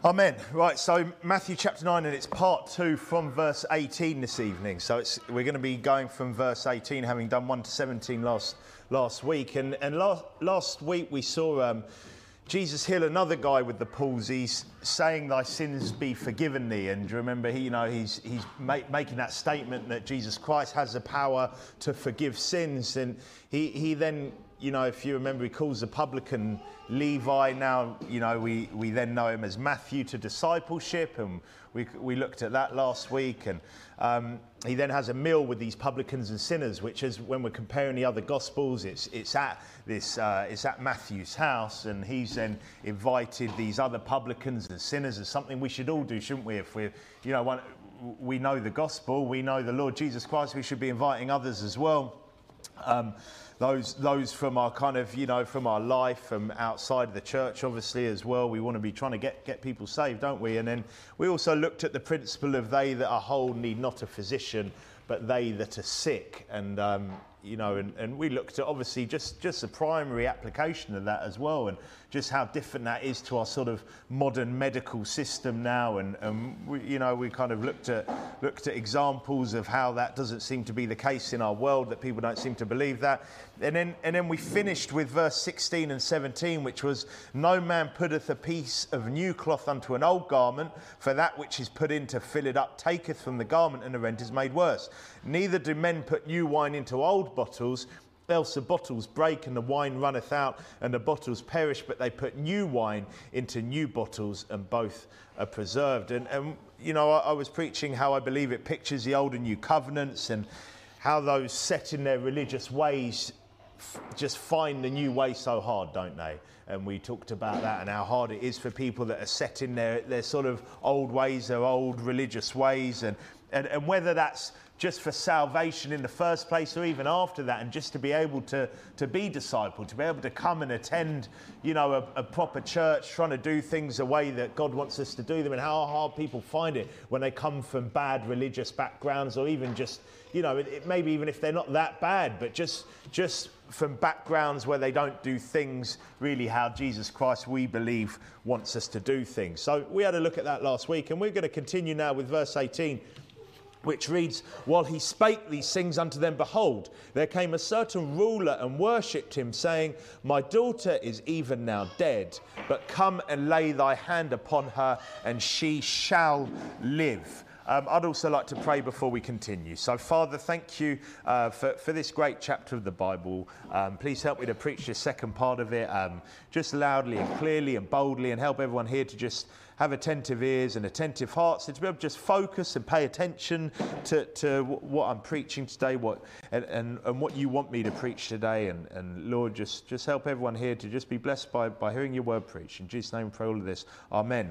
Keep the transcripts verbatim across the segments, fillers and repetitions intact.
Amen. Right, so Matthew chapter nine, and it's part two from verse eighteen this evening. So it's, we're going to be going from verse eighteen, having done one to seventeen last last week. And, and last, last week we saw um, Jesus heal another guy with the palsy, saying, "Thy sins be forgiven thee." And do you remember, he, you know, he's he's make, making that statement that Jesus Christ has the power to forgive sins. And he he then, you know, if you remember, he calls the publican Levi. Now, you know, we, we then know him as Matthew to discipleship, and we we looked at that last week. And um, he then has a meal with these publicans and sinners, which is, when we're comparing the other Gospels, it's it's at this uh, it's at Matthew's house, and he's then invited these other publicans and sinners. As something we should all do, shouldn't we? If we're, you know, one, we know the Gospel, we know the Lord Jesus Christ, we should be inviting others as well. Um, Those those from our kind of, you know, from our life, from outside of the church, obviously, as well. We want to be trying to get, get people saved, don't we? And then we also looked at the principle of they that are whole need not a physician, but they that are sick. And, um, you know, and, and we looked at, obviously, just, just the primary application of that as well, and just how different that is to our sort of modern medical system now. And, and we, you know, we kind of looked at looked at examples of how that doesn't seem to be the case in our world, that people don't seem to believe that. And then and then we finished with verse sixteen and seventeen, which was, "No man putteth a piece of new cloth unto an old garment, for that which is put in to fill it up taketh from the garment, and the rent is made worse. Neither do men put new wine into old bottles, else the bottles break and the wine runneth out and the bottles perish, but they put new wine into new bottles, and both are preserved." And, and you know, I, I was preaching how I believe it pictures the old and new covenants, and how those set in their religious ways f- just find the new way so hard, don't they? And we talked about that, and how hard it is for people that are set in their, their sort of old ways, their old religious ways, and, and, and whether that's just for salvation in the first place, or even after that, and just to be able to, to be discipled, to be able to come and attend, you know, a, a proper church, trying to do things the way that God wants us to do them, and how hard people find it when they come from bad religious backgrounds, or even just, you know, it, it maybe even if they're not that bad, but just just from backgrounds where they don't do things really how Jesus Christ, we believe, wants us to do things. So we had a look at that last week, and we're going to continue now with verse eighteen, which reads, "While he spake these things unto them, behold, there came a certain ruler and worshipped him, saying, My daughter is even now dead, but come and lay thy hand upon her, and she shall live." Um, I'd also like to pray before we continue. So, Father, thank you uh, for, for this great chapter of the Bible. Um, please help me to preach the second part of it, um, just loudly and clearly and boldly, and help everyone here to just have attentive ears and attentive hearts, and to be able to just focus and pay attention to, to what I'm preaching today, what and, and, and what you want me to preach today. And, and Lord, just, just help everyone here to just be blessed by, by hearing your word preached. In Jesus' name, for all of this. Amen.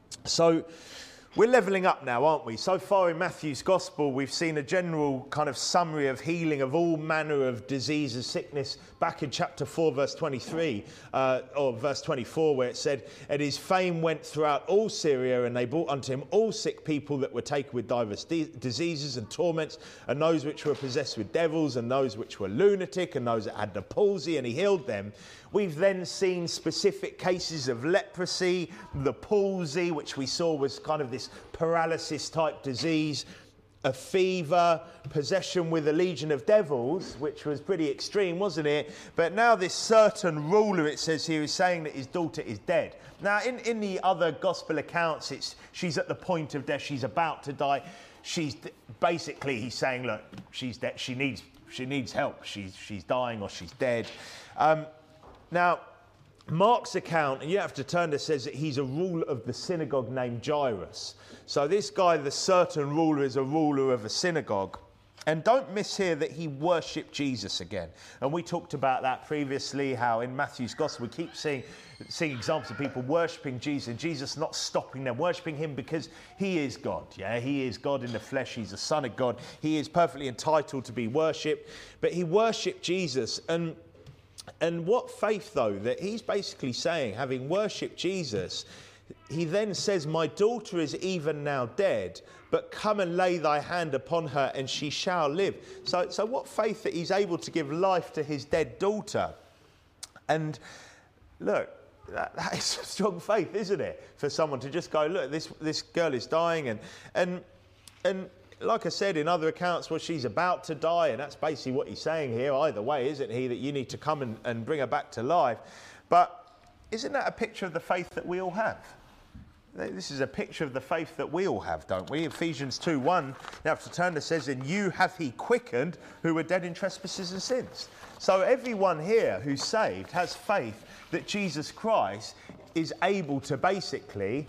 So, we're levelling up now, aren't we? So far in Matthew's Gospel, we've seen a general kind of summary of healing of all manner of disease and sickness back in chapter four, verse twenty-three, uh, or verse twenty-four, where it said, "And his fame went throughout all Syria, and they brought unto him all sick people that were taken with divers de- diseases and torments, and those which were possessed with devils, and those which were lunatic, and those that had the palsy, and he healed them." We've then seen specific cases of leprosy, the palsy, which we saw was kind of this paralysis type disease, a fever, possession with a legion of devils, which was pretty extreme, wasn't it? But now this certain ruler, it says here, is saying that his daughter is dead. Now, in, in the other gospel accounts, it's she's at the point of death, she's about to die. She's basically, he's saying, look, she's dead, she needs she needs help, she's she's dying or she's dead. Um, Now, Mark's account, and you have to turn to, says that he's a ruler of the synagogue named Jairus. So this guy, the certain ruler, is a ruler of a synagogue. And don't miss here that he worshipped Jesus again. And we talked about that previously, how in Matthew's Gospel we keep seeing, seeing examples of people worshipping Jesus, and Jesus not stopping them, worshipping him because he is God. Yeah, he is God in the flesh. He's the Son of God. He is perfectly entitled to be worshipped. But he worshipped Jesus. And And what faith, though, that he's basically saying, having worshipped Jesus, he then says, "My daughter is even now dead, but come and lay thy hand upon her, and she shall live." So, so what faith that he's able to give life to his dead daughter. And look, that, that is strong faith, isn't it? For someone to just go, look, this this girl is dying, and and and like I said in other accounts, well, she's about to die, and that's basically what he's saying here. Either way, isn't he, that you need to come and, and bring her back to life? But isn't that a picture of the faith that we all have? This is a picture of the faith that we all have, don't we? Ephesians two one, you have to turn, it says, "And you have he quickened who were dead in trespasses and sins." So everyone here who's saved has faith that Jesus Christ is able to basically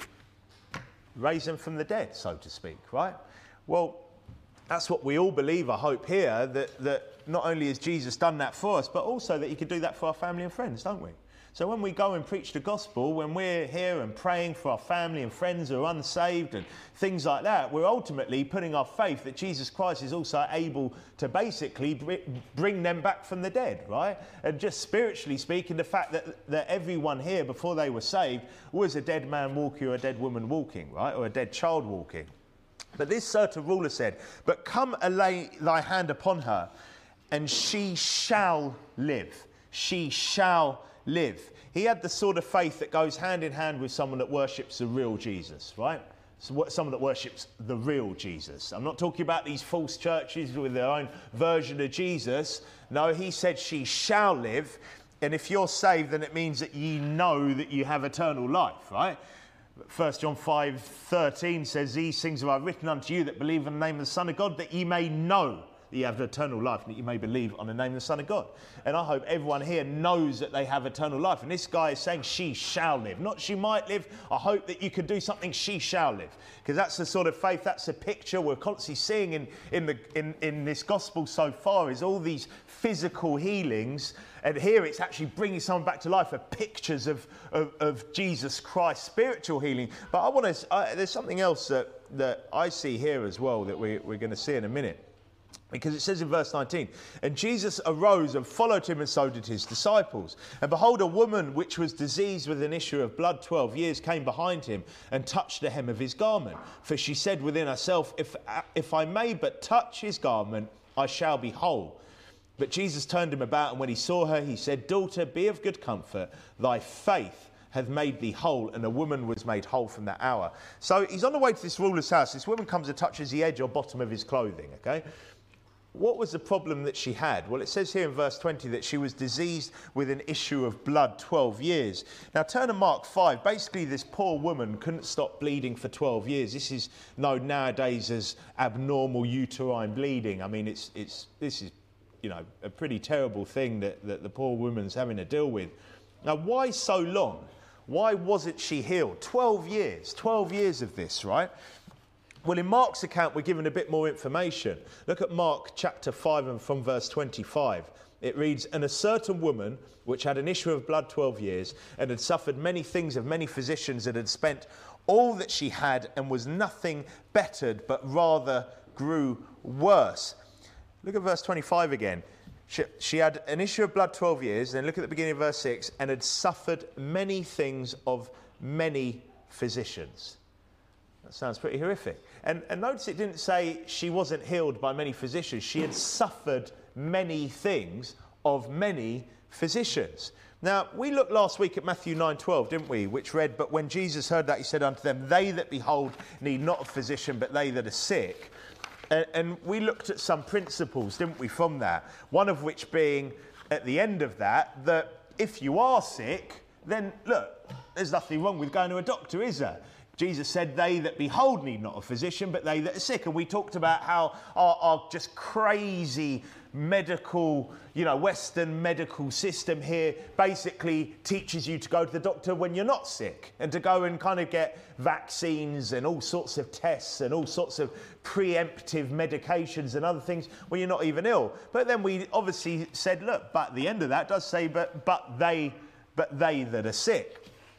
raise them from the dead, so to speak, right? Well, that's what we all believe, I hope, here, that, that not only has Jesus done that for us, but also that he could do that for our family and friends, don't we? So when we go and preach the gospel, when we're here and praying for our family and friends who are unsaved and things like that, we're ultimately putting our faith that Jesus Christ is also able to basically bring them back from the dead, right? And just spiritually speaking, the fact that, that everyone here before they were saved was a dead man walking or a dead woman walking, right? Or a dead child walking. But this certain ruler said, "But come and lay thy hand upon her, and she shall live." She shall live. He had the sort of faith that goes hand in hand with someone that worships the real Jesus, right? So someone that worships the real Jesus. I'm not talking about these false churches with their own version of Jesus. No, he said she shall live. And if you're saved, then it means that ye know that you have eternal life, right? First John five thirteen says, "These things have I written unto you that believe in the name of the Son of God, that ye may know that you have eternal life, and that you may believe on the name of the Son of God." And I hope everyone here knows that they have eternal life. And this guy is saying she shall live. Not she might live. I hope that you can do something, she shall live. Because that's the sort of faith, that's the picture we're constantly seeing in, in, the, in, in this gospel so far, is all these physical healings. And here it's actually bringing someone back to life, are pictures of, of, of Jesus Christ, spiritual healing. But I want to, uh, there's something else that, that I see here as well that we, we're going to see in a minute. Because it says in verse nineteen, "And Jesus arose and followed him, and so did his disciples. And behold, a woman which was diseased with an issue of blood twelve years came behind him and touched the hem of his garment. For she said within herself, if, if I may but touch his garment, I shall be whole. But Jesus turned him about, and when he saw her, he said, Daughter, be of good comfort. Thy faith hath made thee whole. And the woman was made whole from that hour." So he's on the way to this ruler's house. This woman comes and touches the edge or bottom of his clothing, okay? What was the problem that she had? Well, it says here in verse twenty that she was diseased with an issue of blood twelve years. Now, turn to Mark five. Basically, this poor woman couldn't stop bleeding for twelve years. This is known nowadays as abnormal uterine bleeding. I mean, it's it's this is, you know, a pretty terrible thing that, that the poor woman's having to deal with. Now, why so long? Why wasn't she healed? twelve years. twelve years of this, right? Well, in Mark's account, we're given a bit more information. Look at Mark chapter five and from verse twenty-five. It reads, "And a certain woman, which had an issue of blood twelve years, and had suffered many things of many physicians, and had spent all that she had, and was nothing bettered, but rather grew worse." Look at verse twenty-five again. She, she had an issue of blood twelve years, and look at the beginning of verse six, "and had suffered many things of many physicians." That sounds pretty horrific. And, and notice it didn't say she wasn't healed by many physicians. She had suffered many things of many physicians. Now, we looked last week at Matthew nine twelve, didn't we? Which read, "But when Jesus heard that, he said unto them, They that behold need not a physician, but they that are sick." And, and we looked at some principles, didn't we, from that? One of which being, at the end of that, that if you are sick, then look, there's nothing wrong with going to a doctor, is there? Jesus said, "They that behold need not a physician, but they that are sick." And we talked about how our, our just crazy medical, you know, Western medical system here basically teaches you to go to the doctor when you're not sick, and to go and kind of get vaccines and all sorts of tests and all sorts of preemptive medications and other things when you're not even ill. But then we obviously said, look, but at the end of that does say, but but they, but they that are sick.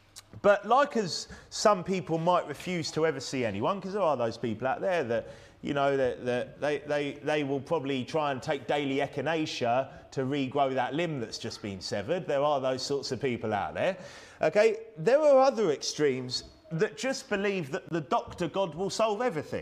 But like as some people might refuse to ever see anyone, because there are those people out there that, you know, that, that they, they, they will probably try and take daily echinacea to regrow that limb that's just been severed. There are those sorts of people out there. Okay, there are other extremes that just believe that the doctor God will solve everything.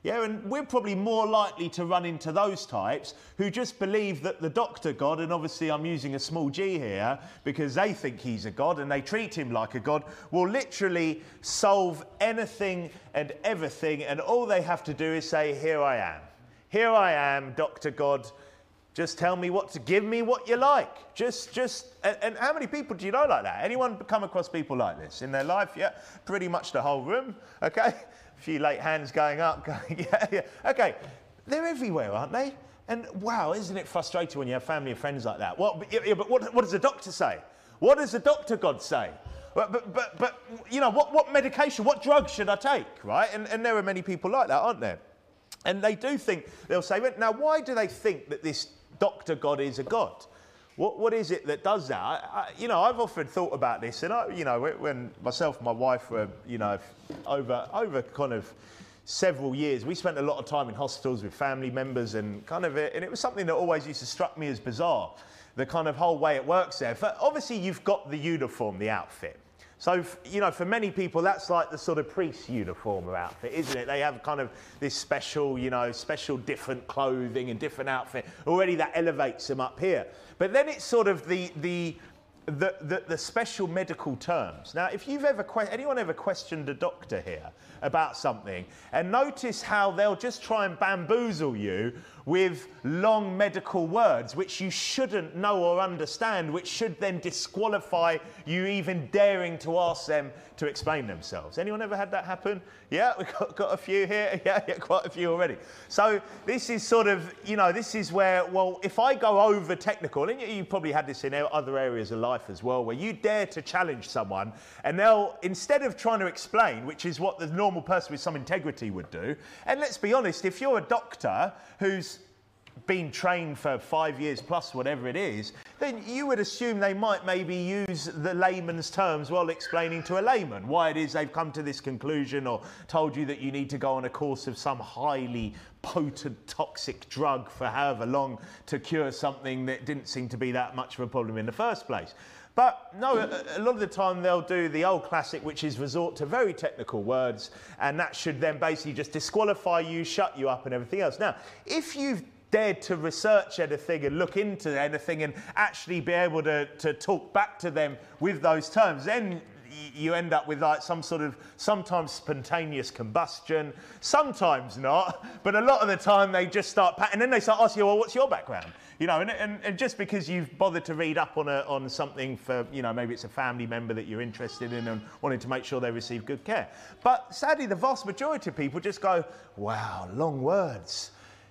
Yeah, and we're probably more likely to run into those types who just believe that the doctor God, and obviously I'm using a small g here because they think he's a god and they treat him like a god, will literally solve anything and everything, and all they have to do is say, here I am. Here I am, Doctor God. Just tell me what to, give me what you like. Just, just, and, and how many people do you know like that? Anyone come across people like this in their life? Yeah, pretty much the whole room, okay? A few late hands going up, going, yeah, yeah. Okay, they're everywhere, aren't they? And wow, isn't it frustrating when you have family and friends like that? What, yeah, but what, what does the doctor say? What does the doctor God say? But, but, but, but you know, what, what medication, what drugs should I take, right? And, and there are many people like that, aren't there? And they do think, they'll say, now why do they think that this Doctor God is a god? What, what is it that does that? I, I, you know, I've often thought about this, and I, you know, when myself and my wife were, you know, over over kind of several years, we spent a lot of time in hospitals with family members, and kind of, and it was something that always used to struck me as bizarre, the kind of whole way it works there. But obviously, you've got the uniform, the outfit. So, you know, for many people, that's like the sort of priest's uniform or outfit, isn't it? They have kind of this special, you know, special different clothing and different outfit. Already that elevates them up here. But then it's sort of the the the, the, the special medical terms. Now, if you've ever, que- anyone ever questioned a doctor here about something, and notice how they'll just try and bamboozle you with long medical words which you shouldn't know or understand, which should then disqualify you even daring to ask them to explain themselves. Anyone ever had that happen? Yeah, we've got, got a few here. Yeah, yeah, quite a few already. So this is sort of, you know, this is where, well, if I go over technical, and you, you probably had this in other areas of life as well, where you dare to challenge someone, and they'll, instead of trying to explain, which is what the normal person with some integrity would do, and let's be honest, if you're a doctor who's been trained for five years plus, whatever it is, then you would assume they might maybe use the layman's terms while explaining to a layman why it is they've come to this conclusion, or told you that you need to go on a course of some highly potent toxic drug for however long to cure something that didn't seem to be that much of a problem in the first place. But no, a lot of the time they'll do the old classic, which is resort to very technical words, and that should then basically just disqualify you, shut you up and everything else. Now, if you've dared to research anything and look into anything and actually be able to, to talk back to them with those terms, then you end up with like some sort of sometimes spontaneous combustion, sometimes not, but a lot of the time they just start, and then they start asking you, well, what's your background? You know, and, and, and just because you've bothered to read up on a, on something for, you know, maybe it's a family member that you're interested in and wanting to make sure they receive good care. But sadly, the vast majority of people just go, wow, long words.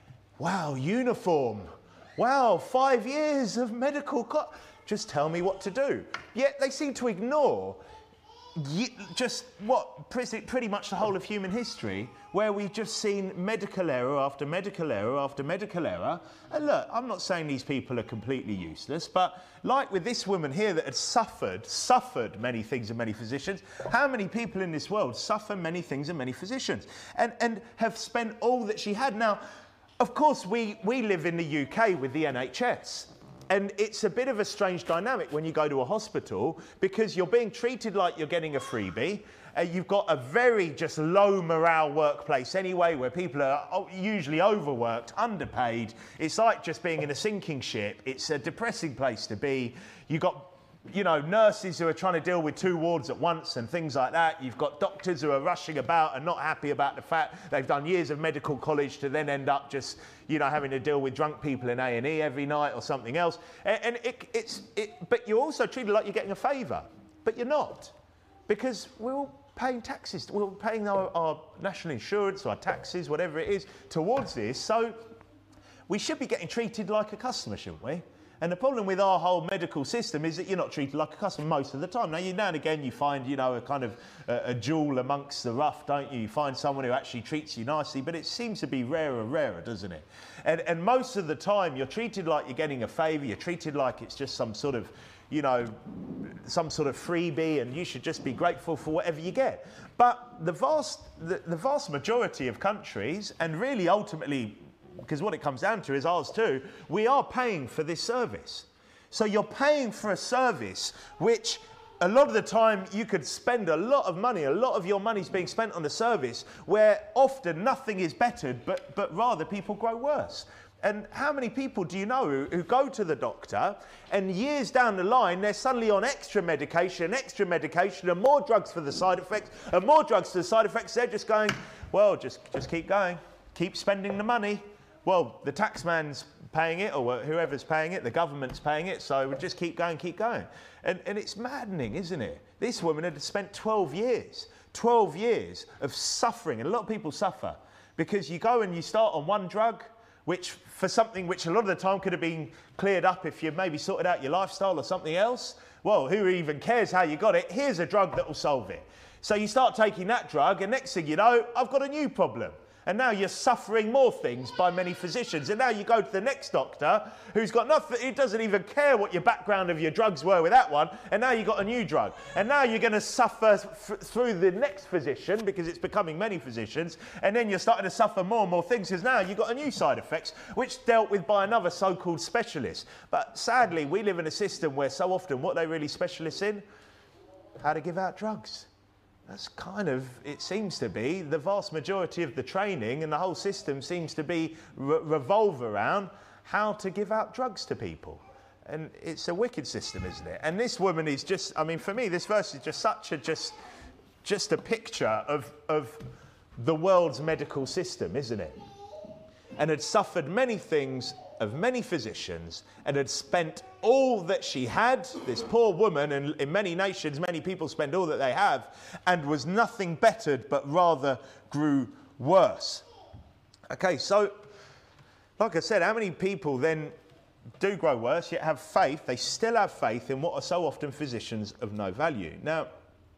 Wow, uniform. Wow, five years of medical... Co- just tell me what to do. Yet they seem to ignore just what pretty much the whole of human history, where we've just seen medical error after medical error after medical error. And look, I'm not saying these people are completely useless, but like with this woman here that had suffered, suffered many things and many physicians, how many people in this world suffer many things and many physicians, and, and have spent all that she had? Now, of course, we, we live in the U K with the N H S. And it's a bit of a strange dynamic when you go to a hospital, because you're being treated like you're getting a freebie. Uh, you've got a very just low morale workplace anyway, where people are usually overworked, underpaid. It's like just being in a sinking ship. It's a depressing place to be. You've got, you know, nurses who are trying to deal with two wards at once and things like that. You've got doctors who are rushing about and not happy about the fact they've done years of medical college to then end up just, you know, having to deal with drunk people in A and E every night or something else. And, and it, it's, it, but you're also treated like you're getting a favour, but you're not, because we're all paying taxes. We're all paying our, our national insurance, our taxes, whatever it is, towards this. So we should be getting treated like a customer, shouldn't we? And the problem with our whole medical system is that you're not treated like a customer most of the time. Now, you, now and again, you find, you know, a kind of uh, a jewel amongst the rough, don't you? You find someone who actually treats you nicely, but it seems to be rarer and rarer, doesn't it? And, and most of the time, you're treated like you're getting a favour. You're treated like it's just some sort of, you know, some sort of freebie, and you should just be grateful for whatever you get. But the vast, the, the vast majority of countries, and really ultimately, because what it comes down to is ours too, we are paying for this service. So you're paying for a service which a lot of the time you could spend a lot of money, a lot of your money's being spent on a service where often nothing is bettered, but, but rather people grow worse. And how many people do you know who, who go to the doctor and years down the line they're suddenly on extra medication, extra medication and more drugs for the side effects and more drugs for the side effects. They're just going, well, just, just keep going, keep spending the money. Well, the taxman's paying it, or whoever's paying it, the government's paying it, so we'll just keep going, keep going. And, and it's maddening, isn't it? This woman had spent twelve years, twelve years of suffering, and a lot of people suffer because you go and you start on one drug, which for something which a lot of the time could have been cleared up if you maybe sorted out your lifestyle or something else. Well, who even cares how you got it? Here's a drug that will solve it. So you start taking that drug, and next thing you know, I've got a new problem. And now you're suffering more things by many physicians. And now you go to the next doctor who's got nothing, he doesn't even care what your background of your drugs were with that one. And now you've got a new drug. And now you're going to suffer f- through the next physician because it's becoming many physicians. And then you're starting to suffer more and more things because now you've got a new side effects which dealt with by another so-called specialist. But sadly, we live in a system where so often what are they really specialists in? How to give out drugs. That's kind of, it seems to be, the vast majority of the training and the whole system seems to be re- revolve around how to give out drugs to people. And it's a wicked system, isn't it? And this woman is just, I mean, for me, this verse is just such a, just, just a picture of, of the world's medical system, isn't it? And had suffered many things of many physicians and had spent all that she had, this poor woman, and in many nations, many people spend all that they have, and was nothing bettered, but rather grew worse. Okay, so, like I said, how many people then do grow worse, yet have faith, they still have faith in what are so often physicians of no value? Now,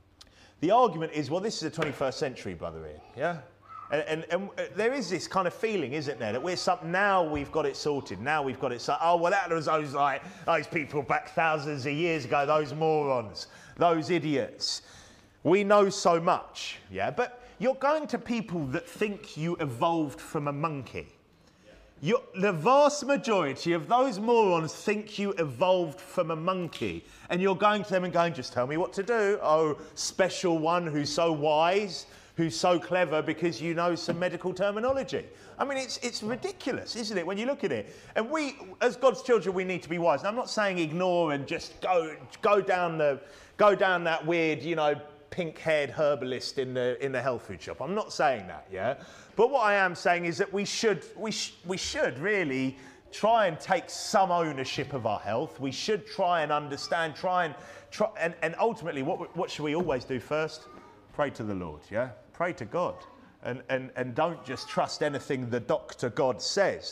the argument is, well, this is the twenty-first century, Brother Ian, yeah? And, and, and there is this kind of feeling, isn't there, that we're some, now we've got it sorted, now we've got it sorted. Oh, well, that was those, like, those people back thousands of years ago, those morons, those idiots. We know so much, yeah? But you're going to people that think you evolved from a monkey. You're, the vast majority of those morons think you evolved from a monkey. And you're going to them and going, just tell me what to do. Oh, special one who's so wise, who's so clever because you know some medical terminology. I mean, it's it's ridiculous, isn't it, when you look at it? And we, as God's children, we need to be wise. And I'm not saying ignore and just go go down the go down that weird, you know, pink-haired herbalist in the in the health food shop. I'm not saying that, yeah. But what I am saying is that we should we sh- we should really try and take some ownership of our health. We should try and understand, try and try and, and ultimately, what what should we always do first? Pray to the Lord, yeah? Pray to God. And, and, and don't just trust anything the doctor God says.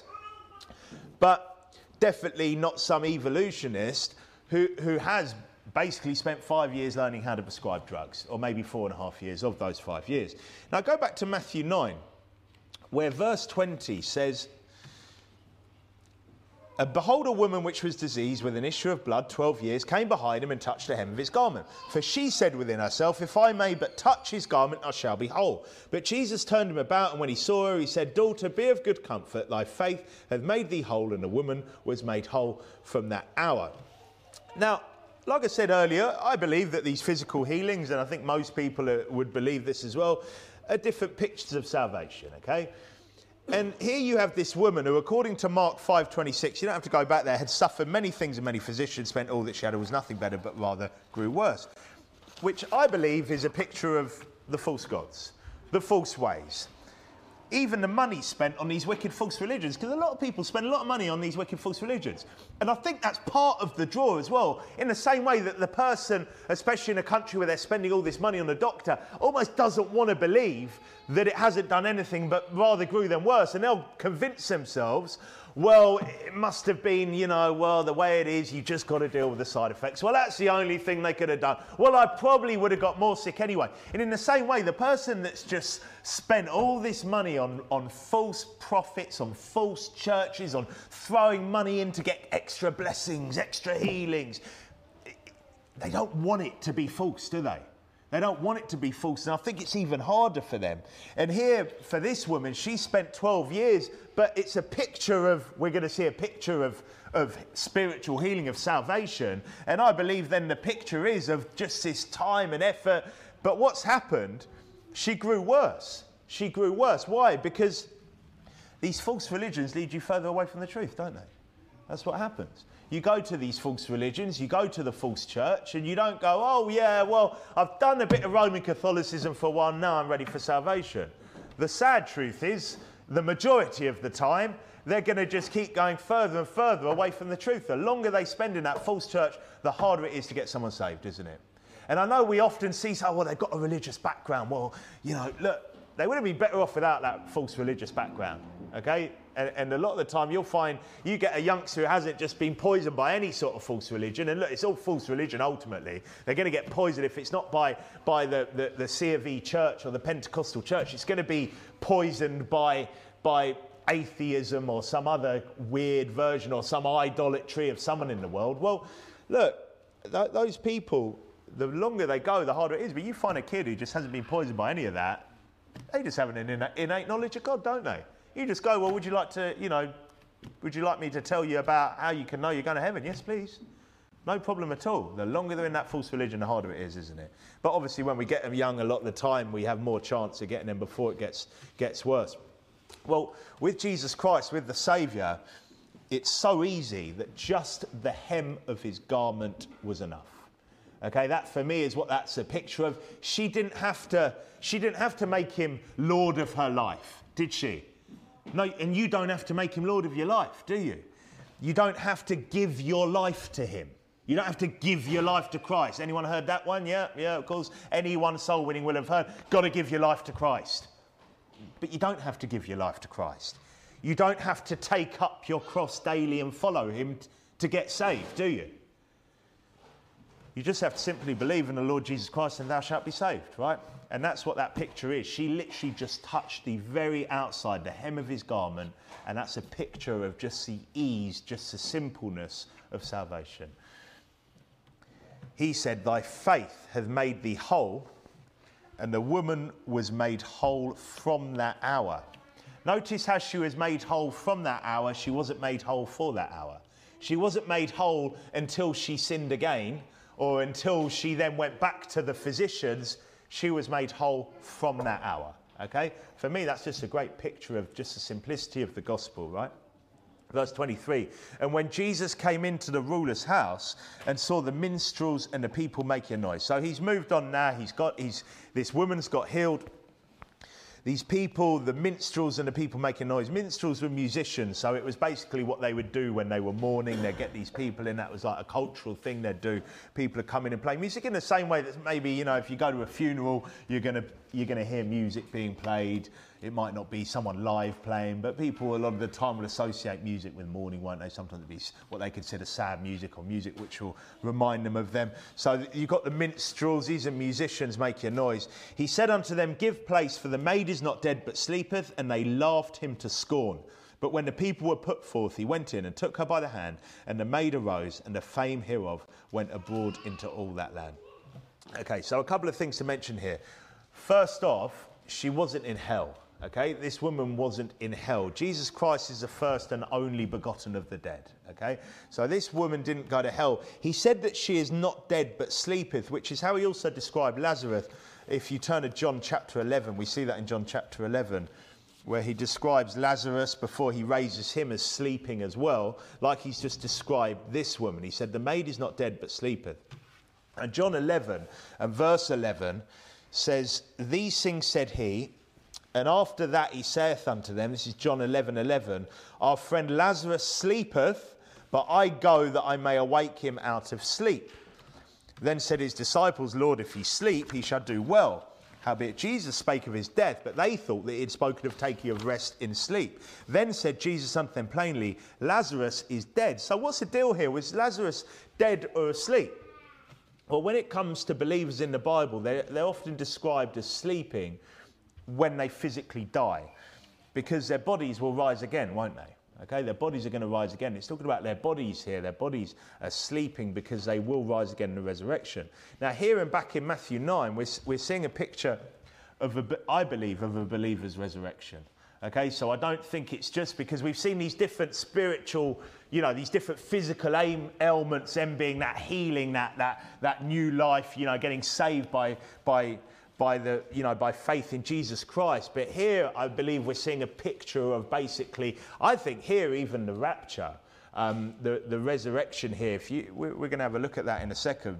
But definitely not some evolutionist who, who has basically spent five years learning how to prescribe drugs, or maybe four and a half years of those five years. Now go back to Matthew nine, where verse twenty says, "And behold, a woman which was diseased with an issue of blood twelve years came behind him and touched the hem of his garment. For she said within herself, if I may but touch his garment, I shall be whole. But Jesus turned him about, and when he saw her, he said, Daughter, be of good comfort. Thy faith hath made thee whole. And the woman was made whole from that hour." Now, like I said earlier, I believe that these physical healings, and I think most people are, would believe this as well, are different pictures of salvation, okay? And here you have this woman who, according to Mark five twenty-six, you don't have to go back there, had suffered many things and many physicians, spent all that she had, was nothing better, but rather grew worse. Which I believe is a picture of the false gods, the false ways. Even the money spent on these wicked false religions, because a lot of people spend a lot of money on these wicked false religions. And I think that's part of the draw as well, in the same way that the person, especially in a country where they're spending all this money on a doctor, almost doesn't want to believe that it hasn't done anything but rather grew them worse. And they'll convince themselves, well, it must have been, you know, well, the way it is, you just got to deal with the side effects. Well, that's the only thing they could have done. Well, I probably would have got more sick anyway. And in the same way, the person that's just spent all this money on, on false prophets, on false churches, on throwing money in to get extra blessings, extra healings, they don't want it to be false, do they? They don't want it to be false, and I think it's even harder for them. And here, for this woman, she spent twelve years, but it's a picture of, we're going to see a picture of, of spiritual healing, of salvation. And I believe then the picture is of just this time and effort. But what's happened, she grew worse. She grew worse. Why? Because these false religions lead you further away from the truth, don't they? That's what happens. You go to these false religions, you go to the false church, and you don't go, oh yeah, well, I've done a bit of Roman Catholicism for a while, now I'm ready for salvation. The sad truth is, the majority of the time, they're going to just keep going further and further away from the truth. The longer they spend in that false church, the harder it is to get someone saved, isn't it? And I know we often see, oh, well, they've got a religious background. Well, you know, look, they would have been better off without that false religious background, okay? And, and a lot of the time you'll find you get a youngster who hasn't just been poisoned by any sort of false religion. And look, it's all false religion ultimately. They're going to get poisoned if it's not by, by the, the, the C of E church or the Pentecostal church. It's going to be poisoned by, by atheism or some other weird version or some idolatry of someone in the world. Well, look, th- those people, the longer they go, the harder it is. But you find a kid who just hasn't been poisoned by any of that, they just have an innate knowledge of God, don't they? You just go, well, would you like to, you know, would you like me to tell you about how you can know you're going to heaven? Yes, please. No problem at all. The longer they're in that false religion, the harder it is, isn't it? But obviously when we get them young, a lot of the time we have more chance of getting them before it gets, gets worse. Well, with Jesus Christ, with the Saviour, it's so easy that just the hem of his garment was enough. Okay, that for me is what that's a picture of. She didn't have to, she didn't have to make him Lord of her life, did she? No, and you don't have to make him Lord of your life, do you? You don't have to give your life to him. You don't have to give your life to Christ. Anyone heard that one? Yeah, yeah, of course. Anyone soul winning will have heard, got to give your life to Christ. But you don't have to give your life to Christ. You don't have to take up your cross daily and follow him t- to get saved, do you? You just have to simply believe in the Lord Jesus Christ and thou shalt be saved, right? And that's what that picture is. She literally just touched the very outside, the hem of his garment, and that's a picture of just the ease, just the simpleness of salvation. He said, thy faith hath made thee whole, and the woman was made whole from that hour. Notice how she was made whole from that hour. She wasn't made whole for that hour. She wasn't made whole until she sinned again, or until she then went back to the physicians. She was made whole from that hour, okay? For me, that's just a great picture of just the simplicity of the gospel, right? Verse twenty-three, and when Jesus came into the ruler's house and saw the minstrels and the people making noise. So he's moved on now, he's got, he's, this woman's got healed. These people, the minstrels and the people making noise. Minstrels were musicians, so it was basically what they would do when they were mourning. They'd get these people in. That was like a cultural thing they'd do. People would come in and play music in the same way that maybe, you know, if you go to a funeral, you're going to you're going to hear music being played. It might not be someone live playing, but people a lot of the time will associate music with mourning, won't they? Sometimes it'll be what they consider sad music or music which will remind them of them. So you've got the minstrels, these are musicians making noise. He said unto them, give place, for the maid is not dead but sleepeth, and they laughed him to scorn. But when the people were put forth, he went in and took her by the hand, and the maid arose, and the fame hereof went abroad into all that land. Okay, so a couple of things to mention here. First off, she wasn't in hell. Okay, this woman wasn't in hell. Jesus Christ is the first and only begotten of the dead. Okay, so this woman didn't go to hell. He said that she is not dead but sleepeth, which is how he also described Lazarus. If you turn to John chapter eleven, we see that in John chapter eleven, where he describes Lazarus before he raises him as sleeping as well, like he's just described this woman. He said, the maid is not dead but sleepeth. And John eleven and verse eleven says, these things said he, and after that he saith unto them, this is John eleven eleven, our friend Lazarus sleepeth, but I go that I may awake him out of sleep. Then said his disciples, Lord, if he sleep, he shall do well. Howbeit Jesus spake of his death, but they thought that he had spoken of taking of rest in sleep. Then said Jesus unto them plainly, Lazarus is dead. So what's the deal here? Was Lazarus dead or asleep? Well, when it comes to believers in the Bible, they're, they're often described as sleeping when they physically die, because their bodies will rise again, won't they? Okay, their bodies are going to rise again. It's talking about their bodies here. Their bodies are sleeping because they will rise again in the resurrection. Now, here and back in Matthew nine, we're, we're seeing a picture of, a, I believe, of a believer's resurrection. Okay, so I don't think it's just because we've seen these different spiritual, you know, these different physical aim, ailments, them being that healing, that that that new life, you know, getting saved by by by the, you know, by faith in Jesus Christ. But here, I believe we're seeing a picture of basically, I think here even the rapture, um, the the resurrection here. If you, we're, we're going to have a look at that in a second.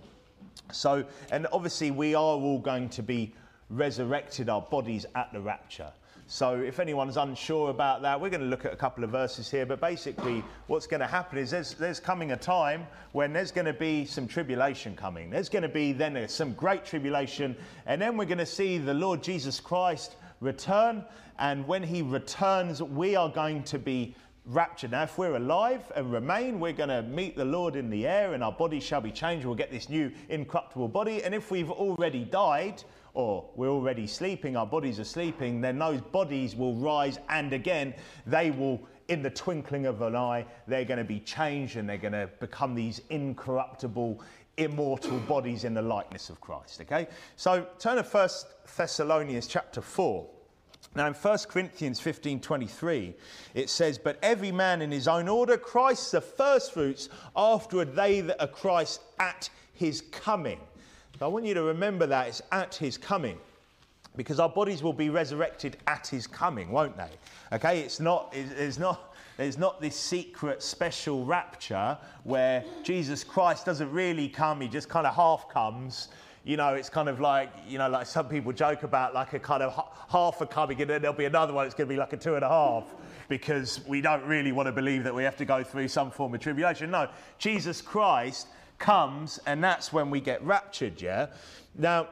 So, and obviously we are all going to be resurrected, our bodies at the rapture. So if anyone's unsure about that, we're going to look at a couple of verses here. But basically, what's going to happen is there's, there's coming a time when there's going to be some tribulation coming. There's going to be then some great tribulation. And then we're going to see the Lord Jesus Christ return. And when he returns, we are going to be raptured. Now, if we're alive and remain, we're going to meet the Lord in the air and our bodies shall be changed. We'll get this new incorruptible body. And if we've already died, or we're already sleeping, our bodies are sleeping, then those bodies will rise, and again, they will, in the twinkling of an eye, they're going to be changed and they're going to become these incorruptible, immortal bodies in the likeness of Christ, okay? So turn to First Thessalonians chapter four. Now in First Corinthians fifteen twenty-three, it says, "But every man in his own order, Christ the firstfruits, afterward they that are Christ at his coming." So I want you to remember that it's at his coming, because our bodies will be resurrected at his coming, won't they? Okay, it's not, it's not, there's not this secret special rapture where Jesus Christ doesn't really come, he just kind of half comes. You know, it's kind of like, you know, like some people joke about like a kind of half a coming and then there'll be another one, it's going to be like a two and a half, because we don't really want to believe that we have to go through some form of tribulation. No, Jesus Christ comes, and that's when we get raptured, yeah? Now,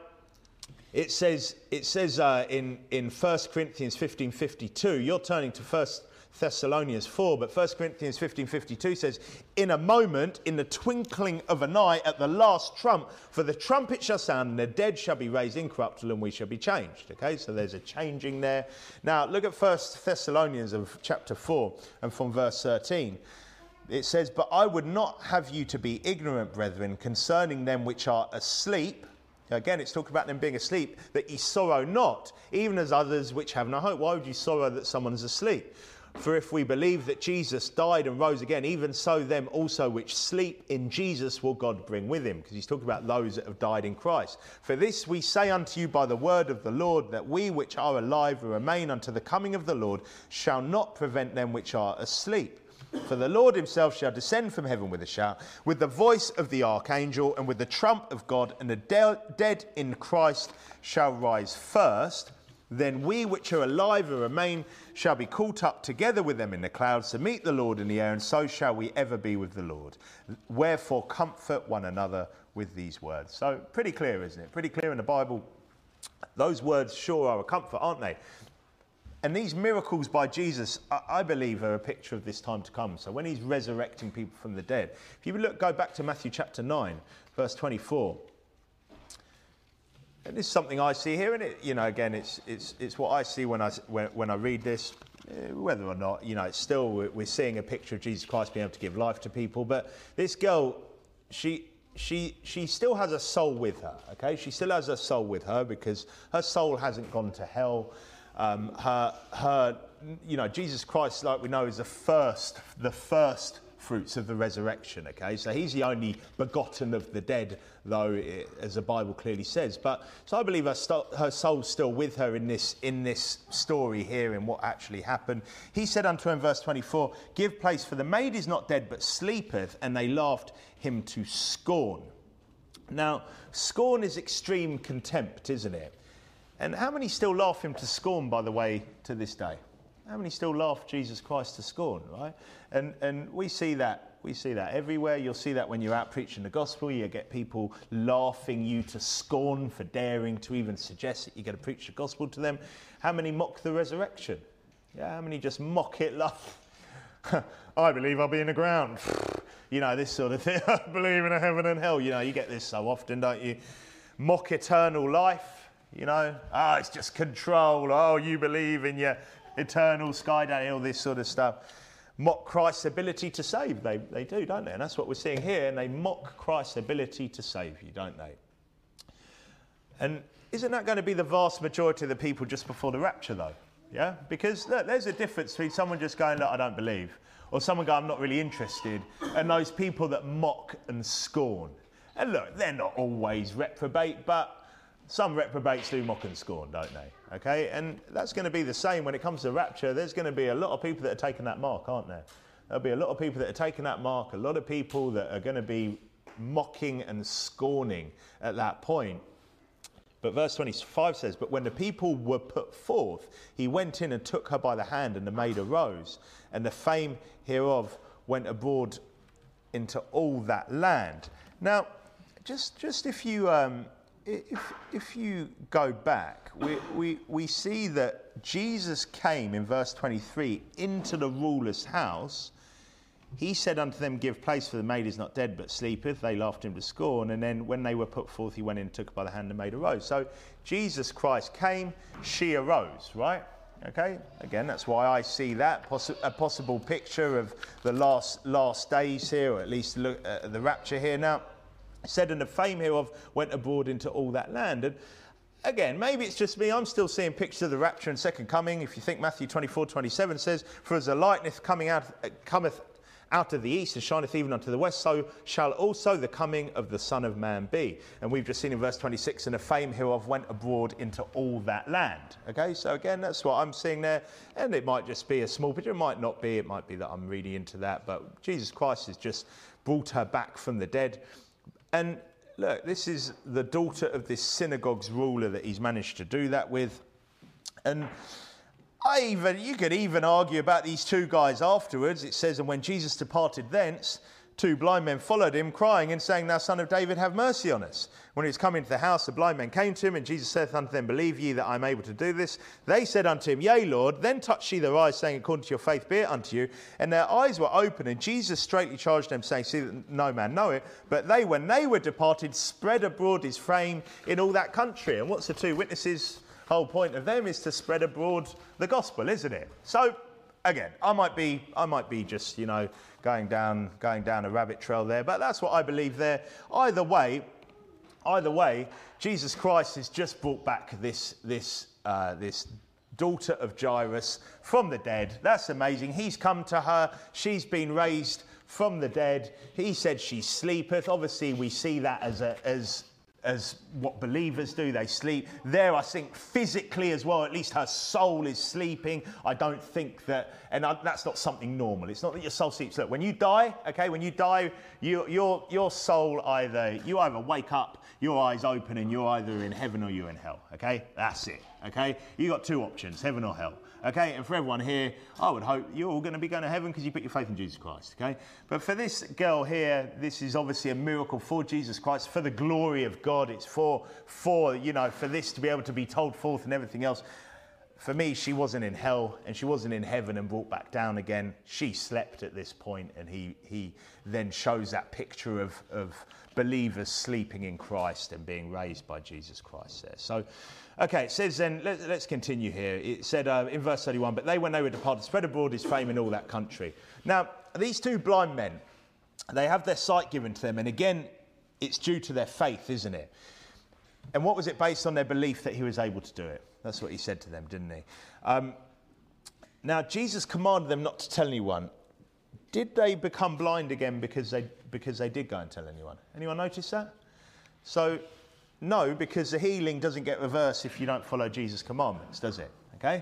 it says it says uh, in, in First Corinthians fifteen fifty-two, you're turning to First Thessalonians four, but First Corinthians fifteen fifty-two says, "In a moment, in the twinkling of an eye, at the last trump, for the trumpet shall sound, and the dead shall be raised incorruptible, and we shall be changed." Okay, so there's a changing there. Now, look at First Thessalonians of chapter four, and from verse thirteen. It says, "But I would not have you to be ignorant, brethren, concerning them which are asleep." Again, it's talking about them being asleep, "that ye sorrow not, even as others which have no hope." Why would you sorrow that someone's asleep? "For if we believe that Jesus died and rose again, even so them also which sleep in Jesus will God bring with him." Because he's talking about those that have died in Christ. "For this we say unto you by the word of the Lord, that we which are alive and remain unto the coming of the Lord shall not prevent them which are asleep. For the Lord himself shall descend from heaven with a shout, with the voice of the archangel, and with the trump of God, and the de- dead in Christ shall rise first. Then we which are alive and remain shall be caught up together with them in the clouds to meet the Lord in the air, and so shall we ever be with the Lord. Wherefore comfort one another with these words." So pretty clear, isn't it? Pretty clear in the Bible. Those words sure are a comfort, aren't they? And these miracles by Jesus, I believe, are a picture of this time to come. So when he's resurrecting people from the dead, if you look, go back to Matthew chapter nine, verse twenty-four. And this is something I see here, and it, you know, again, it's it's it's what I see when I when, when I read this. Whether or not, you know, it's still we're seeing a picture of Jesus Christ being able to give life to people. But this girl, she. She she still has a soul with her, okay? She still has a soul with her because her soul hasn't gone to hell. Um, her her you know, Jesus Christ, like we know, is the first the first fruits of the resurrection, okay? So he's the only begotten of the dead, though, it, as the Bible clearly says. But so I believe her, st- her soul's still with her in this in this story here, in what actually happened. He said unto her in verse twenty-four, "Give place, for the maid is not dead, but sleepeth." And they laughed him to scorn. Now, scorn is extreme contempt, isn't it? And how many still laugh him to scorn, by the way, to this day? How many still laugh Jesus Christ to scorn, right? And and we see that. We see that everywhere. You'll see that when you're out preaching the gospel. You get people laughing you to scorn for daring to even suggest that you're going to preach the gospel to them. How many mock the resurrection? Yeah, how many just mock it, laugh? I believe I'll be in the ground. You know, this sort of thing. I believe in a heaven and hell. You know, you get this so often, don't you? Mock eternal life. You know, oh, it's just control. Oh, you believe in your eternal sky, all this sort of stuff. mock Christ's ability to save. They, they do, don't they? And that's what we're seeing here. And they mock Christ's ability to save you, don't they? And isn't that going to be the vast majority of the people just before the rapture, though? Yeah? Because look, there's a difference between someone just going, look, I don't believe, or someone going, I'm not really interested, and those people that mock and scorn. And look, they're not always reprobate, but some reprobates do mock and scorn, don't they? Okay? And that's going to be the same when it comes to rapture. There's going to be a lot of people that are taking that mark, aren't there? There'll be a lot of people that are taking that mark, a lot of people that are going to be mocking and scorning at that point. But verse twenty-five says, but when the people were put forth, he went in and took her by the hand, and the maid arose, and the fame hereof went abroad into all that land. Now, just just if you um, if if you go back, we, we we see that Jesus came in verse twenty-three into the ruler's house. He said unto them, give place, for the maid is not dead, but sleepeth. They laughed him to scorn. And then when they were put forth, he went in and took her by the hand, and the maid arose. So Jesus Christ came, she arose, right? Okay, again, that's why I see that, possi- a possible picture of the last last days here, or at least look at the rapture here. Now, it said, and the fame hereof went abroad into all that land. And again, maybe it's just me, I'm still seeing pictures of the rapture and second coming. If you think Matthew twenty-four twenty-seven says, for as the lightning coming out, uh, cometh out of the east and shineth even unto the west, so shall also the coming of the Son of Man be. And we've just seen in verse twenty-six, and the fame hereof went abroad into all that land. Okay, so again, that's what I'm seeing there. And it might just be a small picture, it might not be, it might be that I'm reading into that, but Jesus Christ has just brought her back from the dead. And look, this is the daughter of this synagogue's ruler that he's managed to do that with. And I even, you could even argue about these two guys afterwards. It says, and when Jesus departed thence, two blind men followed him, crying and saying, thou son of David, have mercy on us. When he was come into the house, the blind men came to him, and Jesus saith unto them, believe ye that I am able to do this? They said unto him, yea, Lord. Then touched she their eyes, saying, according to your faith be it unto you. And their eyes were open, and Jesus straightly charged them, saying, see that no man know it. But they, when they were departed, spread abroad his fame in all that country. And what's the two witnesses? Whole point of them is to spread abroad the gospel, isn't it? So again, I might be I might be just, you know, going down going down a rabbit trail there, but that's what I believe there. Either way, either way, Jesus Christ has just brought back this this uh, this daughter of Jairus from the dead. That's amazing. He's come to her. She's been raised from the dead. He said she sleepeth. Obviously, we see that as a as as what believers do, they sleep. There, I think, physically as well, at least her soul is sleeping. I don't think that, and I, that's not something normal. It's not that your soul sleeps. Look, when you die, okay, when you die, you, your your soul either, you either wake up, your eyes open, and you're either in heaven or you're in hell, okay? That's it, okay? You got two options, heaven or hell. Okay, and for everyone here, I would hope you're all going to be going to heaven because you put your faith in Jesus Christ, okay? But for this girl here, this is obviously a miracle for Jesus Christ, for the glory of God. It's for, for, you know, for this to be able to be told forth and everything else. For me, she wasn't in hell and she wasn't in heaven and brought back down again. She slept at this point, and he he then shows that picture of, of believers sleeping in Christ and being raised by Jesus Christ there. So, okay, it says then, let, let's continue here. It said uh, in verse thirty-one, but they, when they were departed, spread abroad his fame in all that country. Now, these two blind men, they have their sight given to them. And again, it's due to their faith, isn't it? And what was it based on? Their belief that he was able to do it. That's what he said to them, didn't he? Um, now, Jesus commanded them not to tell anyone. Did they become blind again because they because they did go and tell anyone? Anyone notice that? So, no, because the healing doesn't get reversed if you don't follow Jesus' commandments, does it? Okay?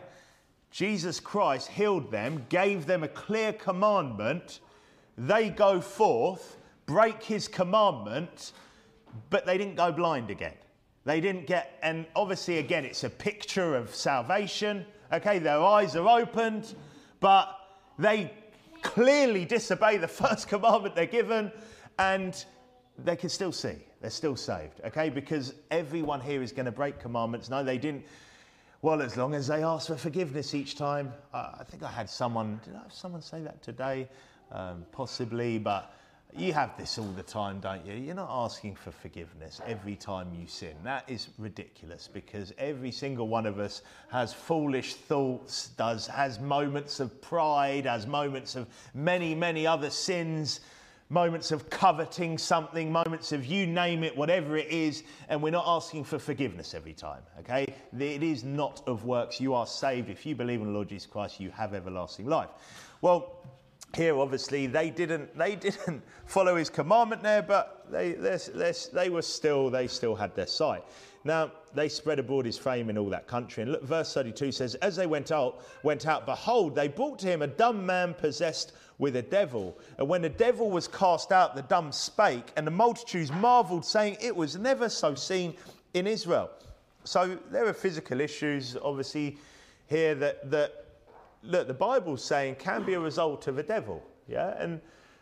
Jesus Christ healed them, gave them a clear commandment. They go forth, break his commandment, but they didn't go blind again. They didn't get, and obviously, again, it's a picture of salvation. Okay, their eyes are opened, but they clearly disobey the first commandment they're given, and they can still see. They're still saved, okay? Because everyone here is going to break commandments. No, they didn't. Well, as long as they ask for forgiveness each time. Uh, I think I had someone, did I have someone say that today? Um, possibly, but You have this all the time, don't you? You're not asking for forgiveness every time you sin. That is ridiculous, because every single one of us has foolish thoughts, does has moments of pride, has moments of many, many other sins, moments of coveting something, moments of you name it, whatever it is, and we're not asking for forgiveness every time, okay? It is not of works. You are saved. If you believe in the Lord Jesus Christ, you have everlasting life. Well, here, obviously, they didn't they didn't follow his commandment there, but they they they were still they still had their sight. Now they spread abroad his fame in all that country. And look, verse thirty-two says, as they went out, went out, behold, they brought to him a dumb man possessed with a devil. And when the devil was cast out, the dumb spake, and the multitudes marvelled, saying, it was never so seen in Israel. So there are physical issues, obviously, here that that. Look, the Bible's saying can be a result of a devil, yeah? And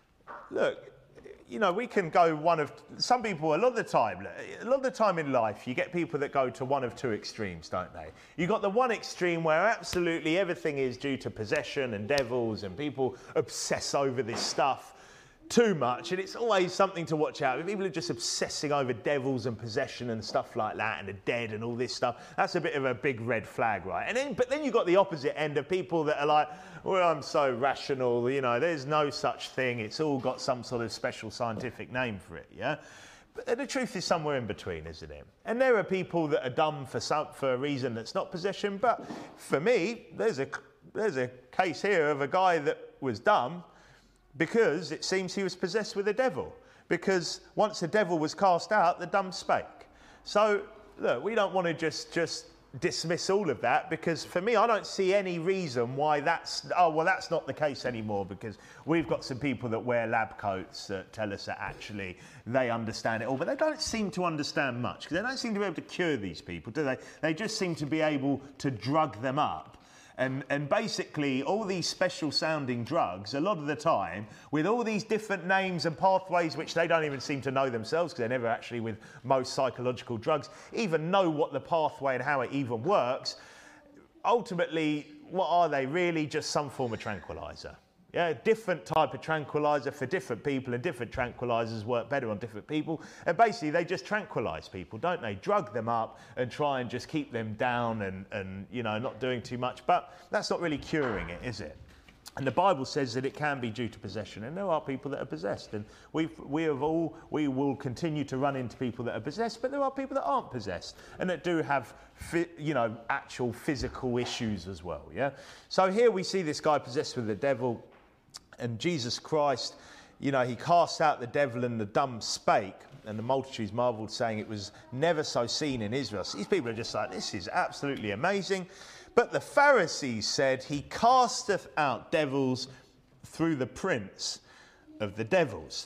look, you know, we can go one of, some people, a lot of the time, a lot of the time in life, you get people that go to one of two extremes, don't they? You got the one extreme where absolutely everything is due to possession and devils, and people obsess over this stuff too much, and it's always something to watch out. People are just obsessing over devils and possession and stuff like that, and the dead and all this stuff. That's a bit of a big red flag, right? And then, but then you've got the opposite end of people that are like, well, I'm so rational, you know, there's no such thing. It's all got some sort of special scientific name for it, yeah? But the truth is somewhere in between, isn't it? And there are people that are dumb for some, for a reason that's not possession, but for me, there's a, there's a case here of a guy that was dumb because it seems he was possessed with a devil. Because once the devil was cast out, the dumb spake. So, look, we don't want to just, just dismiss all of that, because for me, I don't see any reason why that's, oh, well, that's not the case anymore, because we've got some people that wear lab coats that tell us that actually they understand it all, but they don't seem to understand much, because they don't seem to be able to cure these people, do they? They just seem to be able to drug them up. And, and basically, all these special sounding drugs, a lot of the time, with all these different names and pathways, which they don't even seem to know themselves, because they're never actually, with most psychological drugs, even know what the pathway and how it even works. Ultimately, what are they? Really just some form of tranquilizer. Yeah, different type of tranquilizer for different people, and different tranquilizers work better on different people. And basically, they just tranquilize people, don't they? Drug them up and try and just keep them down and, and, you know, not doing too much. But that's not really curing it, is it? And the Bible says that it can be due to possession, and there are people that are possessed, and we've, we have all, we will continue to run into people that are possessed, but there are people that aren't possessed, and that do have, you know, actual physical issues as well, yeah? So here we see this guy possessed with the devil. And Jesus Christ, you know, he cast out the devil, and the dumb spake, and the multitudes marvelled, saying it was never so seen in Israel. So these people are just like, this is absolutely amazing. But the Pharisees said, he casteth out devils through the prince of the devils.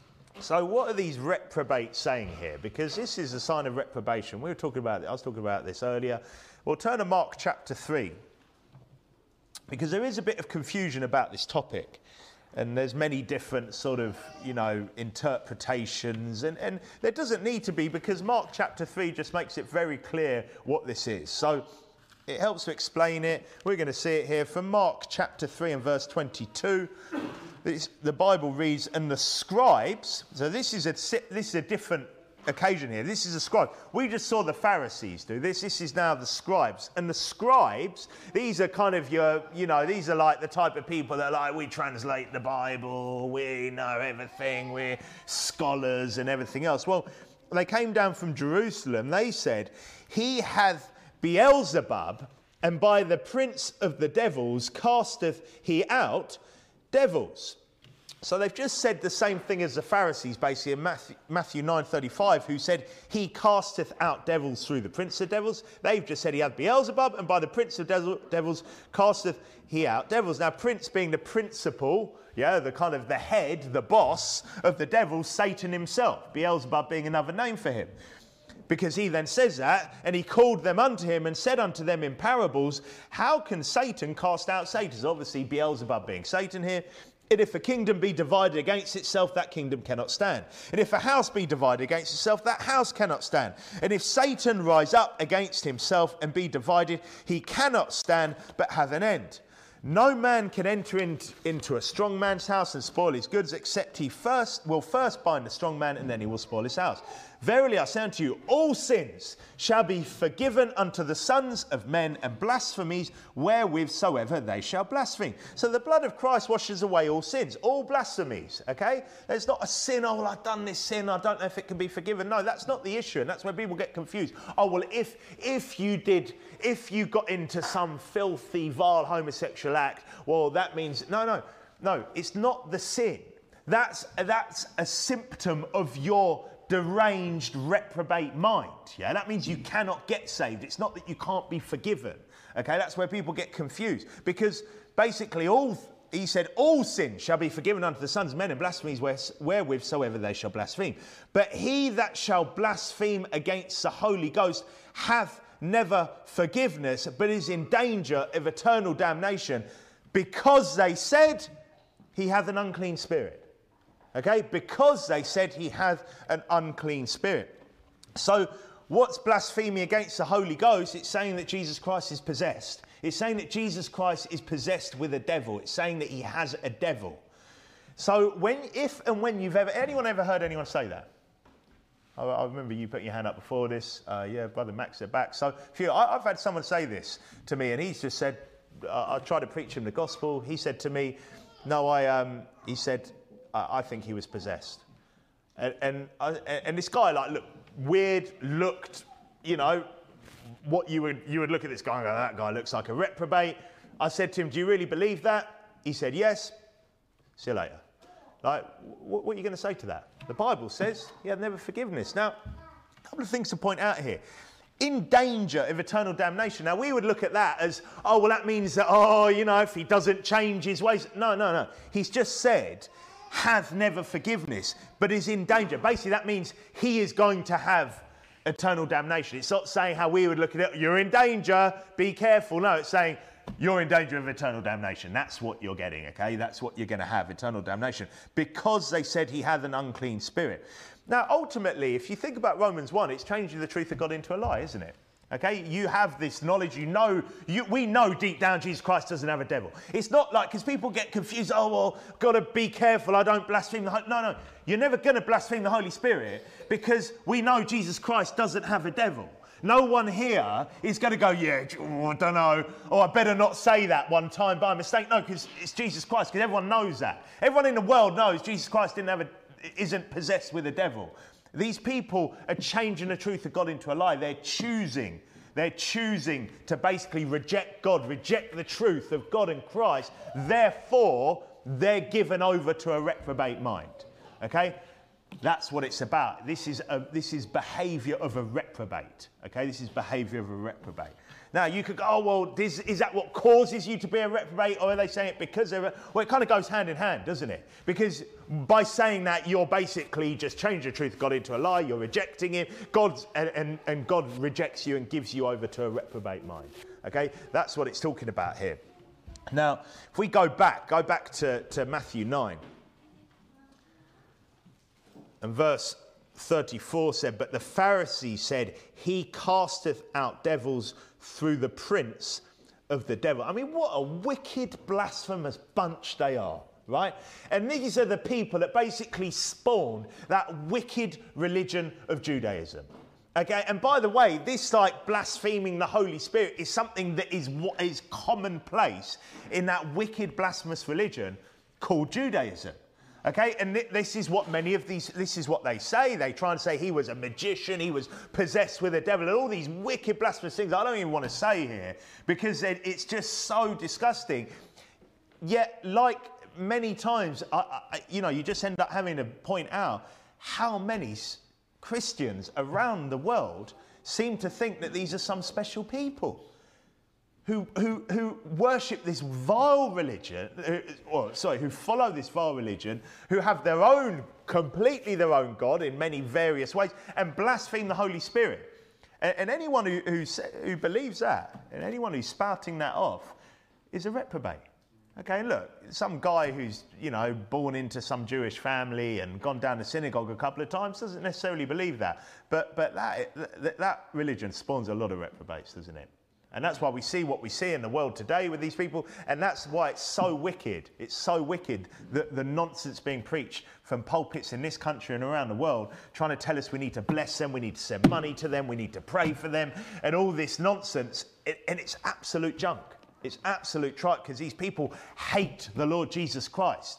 So what are these reprobates saying here? Because this is a sign of reprobation. We were talking about, I was talking about this earlier. Well, turn to Mark chapter three. Because there is a bit of confusion about this topic. And there's many different sort of, you know, interpretations. And, and there doesn't need to be, because Mark chapter three just makes it very clear what this is. So it helps to explain it. We're going to see it here from Mark chapter three and verse twenty-two. This, the Bible reads, and the scribes, so this is a, this is a different occasion here. This is a scribe. We just saw the Pharisees do this. This is now the scribes. And the scribes, these are kind of your, you know, these are like the type of people that are like, we translate the Bible, we know everything, we're scholars and everything else. Well, they came down from Jerusalem. They said, he hath Beelzebub, and by the prince of the devils casteth he out devils. So they've just said the same thing as the Pharisees, basically, in Matthew, Matthew nine thirty-five, who said, he casteth out devils through the prince of devils. They've just said he had Beelzebub, and by the prince of devils casteth he out devils. Now, prince being the principal, yeah, the kind of the head, the boss of the devils, Satan himself. Beelzebub being another name for him. Because he then says that, and he called them unto him and said unto them in parables, how can Satan cast out Satan? Obviously, Beelzebub being Satan here. And if a kingdom be divided against itself, that kingdom cannot stand. And if a house be divided against itself, that house cannot stand. And if Satan rise up against himself and be divided, he cannot stand, but have an end. No man can enter in, into a strong man's house and spoil his goods, except he first will first bind the strong man, and then he will spoil his house. Verily I say unto you, all sins shall be forgiven unto the sons of men, and blasphemies wherewith soever they shall blaspheme. So the blood of Christ washes away all sins, all blasphemies, okay? There's not a sin, oh, well, I've done this sin, I don't know if it can be forgiven. No, that's not the issue, and that's where people get confused. Oh, well, if, if you did, if you got into some filthy, vile homosexual act, well, that means, no, no, no, it's not the sin. That's, that's a symptom of your deranged, reprobate mind. Yeah, that means you cannot get saved. It's not that you can't be forgiven. Okay, that's where people get confused, because basically all he said, all sins shall be forgiven unto the sons of men, and blasphemies wherewith soever they shall blaspheme. But he that shall blaspheme against the Holy Ghost hath never forgiveness, but is in danger of eternal damnation, because they said he hath an unclean spirit. Okay, because they said he hath an unclean spirit. So what's blasphemy against the Holy Ghost? It's saying that Jesus Christ is possessed. It's saying that Jesus Christ is possessed with a devil. It's saying that he has a devil. So when, if and when you've ever, anyone ever heard anyone say that? I, I remember you putting your hand up before this. Uh, yeah, Brother Max at back. So few, I, I've had someone say this to me, and he's just said, uh, I tried to preach him the gospel. He said to me, no, I, um, he said, I think he was possessed. And and, I, and this guy, like, looked weird, looked, you know, what you would you would look at this guy and go, that guy looks like a reprobate. I said to him, do you really believe that? He said, yes. See you later. Like, what, what are you going to say to that? The Bible says he had never forgiveness. Now, a couple of things to point out here. In danger of eternal damnation. Now, we would look at that as, oh, well, that means that, oh, you know, if he doesn't change his ways. No, no, no. He's just said, hath never forgiveness, but is in danger. Basically, that means he is going to have eternal damnation. It's not saying how we would look at it, you're in danger, be careful. No, it's saying you're in danger of eternal damnation. That's what you're getting, okay? That's what you're going to have, eternal damnation, because they said he had an unclean spirit. Now, ultimately, if you think about Romans one, it's changing the truth of God into a lie, isn't it? Okay, you have this knowledge, you know, you, we know deep down Jesus Christ doesn't have a devil. It's not like, because people get confused, oh, well, got to be careful, I don't blaspheme the Holy... No, no, you're never going to blaspheme the Holy Spirit, because we know Jesus Christ doesn't have a devil. No one here is going to go, yeah, oh, I don't know, oh, I better not say that one time by mistake. No, because it's Jesus Christ, because everyone knows that. Everyone in the world knows Jesus Christ didn't have a, isn't possessed with a devil. These people are changing the truth of God into a lie. They're choosing. They're choosing to basically reject God, reject the truth of God and Christ. Therefore, they're given over to a reprobate mind. Okay? That's what it's about. This is a, this is behaviour of a reprobate. Okay? This is behaviour of a reprobate. Now, you could go, oh, well, this, is that what causes you to be a reprobate? Or are they saying it because they're... Well, it kind of goes hand in hand, doesn't it? Because by saying that, you're basically just changing the truth of God into a lie. You're rejecting him. God's, and, and, and God rejects you and gives you over to a reprobate mind. Okay? That's what it's talking about here. Now, if we go back, go back to, to Matthew nine. And verse thirty-four said, but the Pharisee said, he casteth out devils through the prince of the devil. I mean, what a wicked, blasphemous bunch they are, right? And these are the people that basically spawned that wicked religion of Judaism. Okay, and by the way, this like blaspheming the Holy Spirit is something that is what is commonplace in that wicked, blasphemous religion called Judaism. Okay, and th- this is what many of these, this is what they say. They try and say he was a magician, he was possessed with a devil, and all these wicked, blasphemous things I don't even want to say here, because it's just so disgusting. Yet, like many times, I, I, you know, you just end up having to point out how many Christians around the world seem to think that these are some special people. Who, who, who worship this vile religion, or sorry, who follow this vile religion, who have their own, completely their own God in many various ways, and blaspheme the Holy Spirit. And, and anyone who, who, who believes that, and anyone who's spouting that off, is a reprobate. Okay, look, some guy who's, you know, born into some Jewish family and gone down to synagogue a couple of times doesn't necessarily believe that. But, but that, that, that religion spawns a lot of reprobates, doesn't it? And that's why we see what we see in the world today with these people. And that's why it's so wicked. It's so wicked, the, the nonsense being preached from pulpits in this country and around the world, trying to tell us we need to bless them, we need to send money to them, we need to pray for them, and all this nonsense. It, and it's absolute junk. It's absolute tripe, because these people hate the Lord Jesus Christ.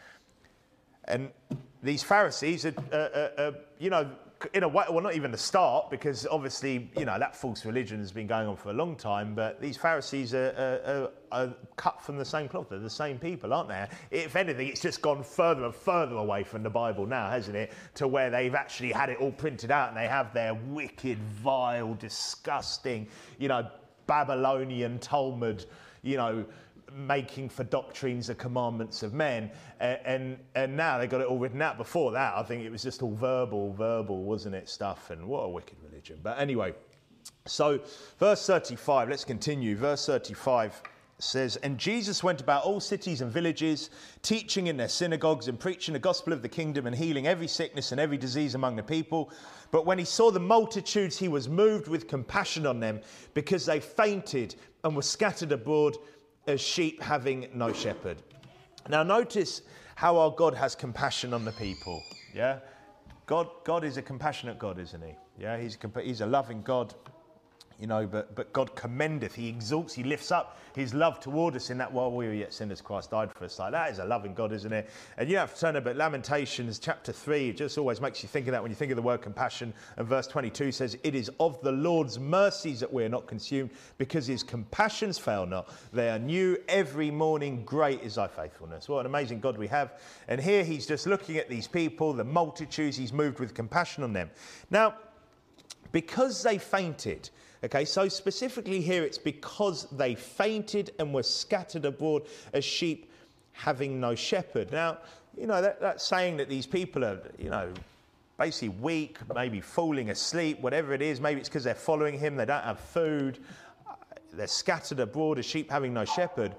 And these Pharisees are, uh, uh, uh, you know, in a way, well, not even the start, because obviously, you know, that false religion has been going on for a long time, but these Pharisees are, are, are cut from the same cloth. They're the same people, aren't they? If anything, it's just gone further and further away from the Bible now, hasn't it? To where they've actually had it all printed out, and they have their wicked, vile, disgusting, you know, Babylonian Talmud, you know, making for doctrines the commandments of men, and, and and now they got it all written out. Before that, I think it was just all verbal verbal wasn't it, stuff? And what a wicked religion. But anyway, so verse thirty-five, let's continue. Verse thirty-five says, and Jesus went about all cities and villages, teaching in their synagogues and preaching the gospel of the kingdom and healing every sickness and every disease among the people. But when he saw the multitudes, he was moved with compassion on them, because they fainted and were scattered abroad as sheep having no shepherd. Now notice how our God has compassion on the people. Yeah, God, God is a compassionate God, isn't he? Yeah, he's a, he's a loving God. You know, but but God commendeth, he exalts, he lifts up his love toward us, in that while we were yet sinners, Christ died for us. Like, that is a loving God, isn't it? And you have to turn a bit. Lamentations chapter three, it just always makes you think of that when you think of the word compassion. And verse twenty-two says, it is of the Lord's mercies that we are not consumed, because his compassions fail not. They are new every morning. Great is thy faithfulness. What an amazing God we have. And here he's just looking at these people, the multitudes, he's moved with compassion on them. Now, because they fainted, okay, so specifically here it's because they fainted and were scattered abroad as sheep having no shepherd. Now, you know, that, that's saying that these people are, you know, basically weak, maybe falling asleep, whatever it is. Maybe it's because they're following him, they don't have food, they're scattered abroad as sheep having no shepherd.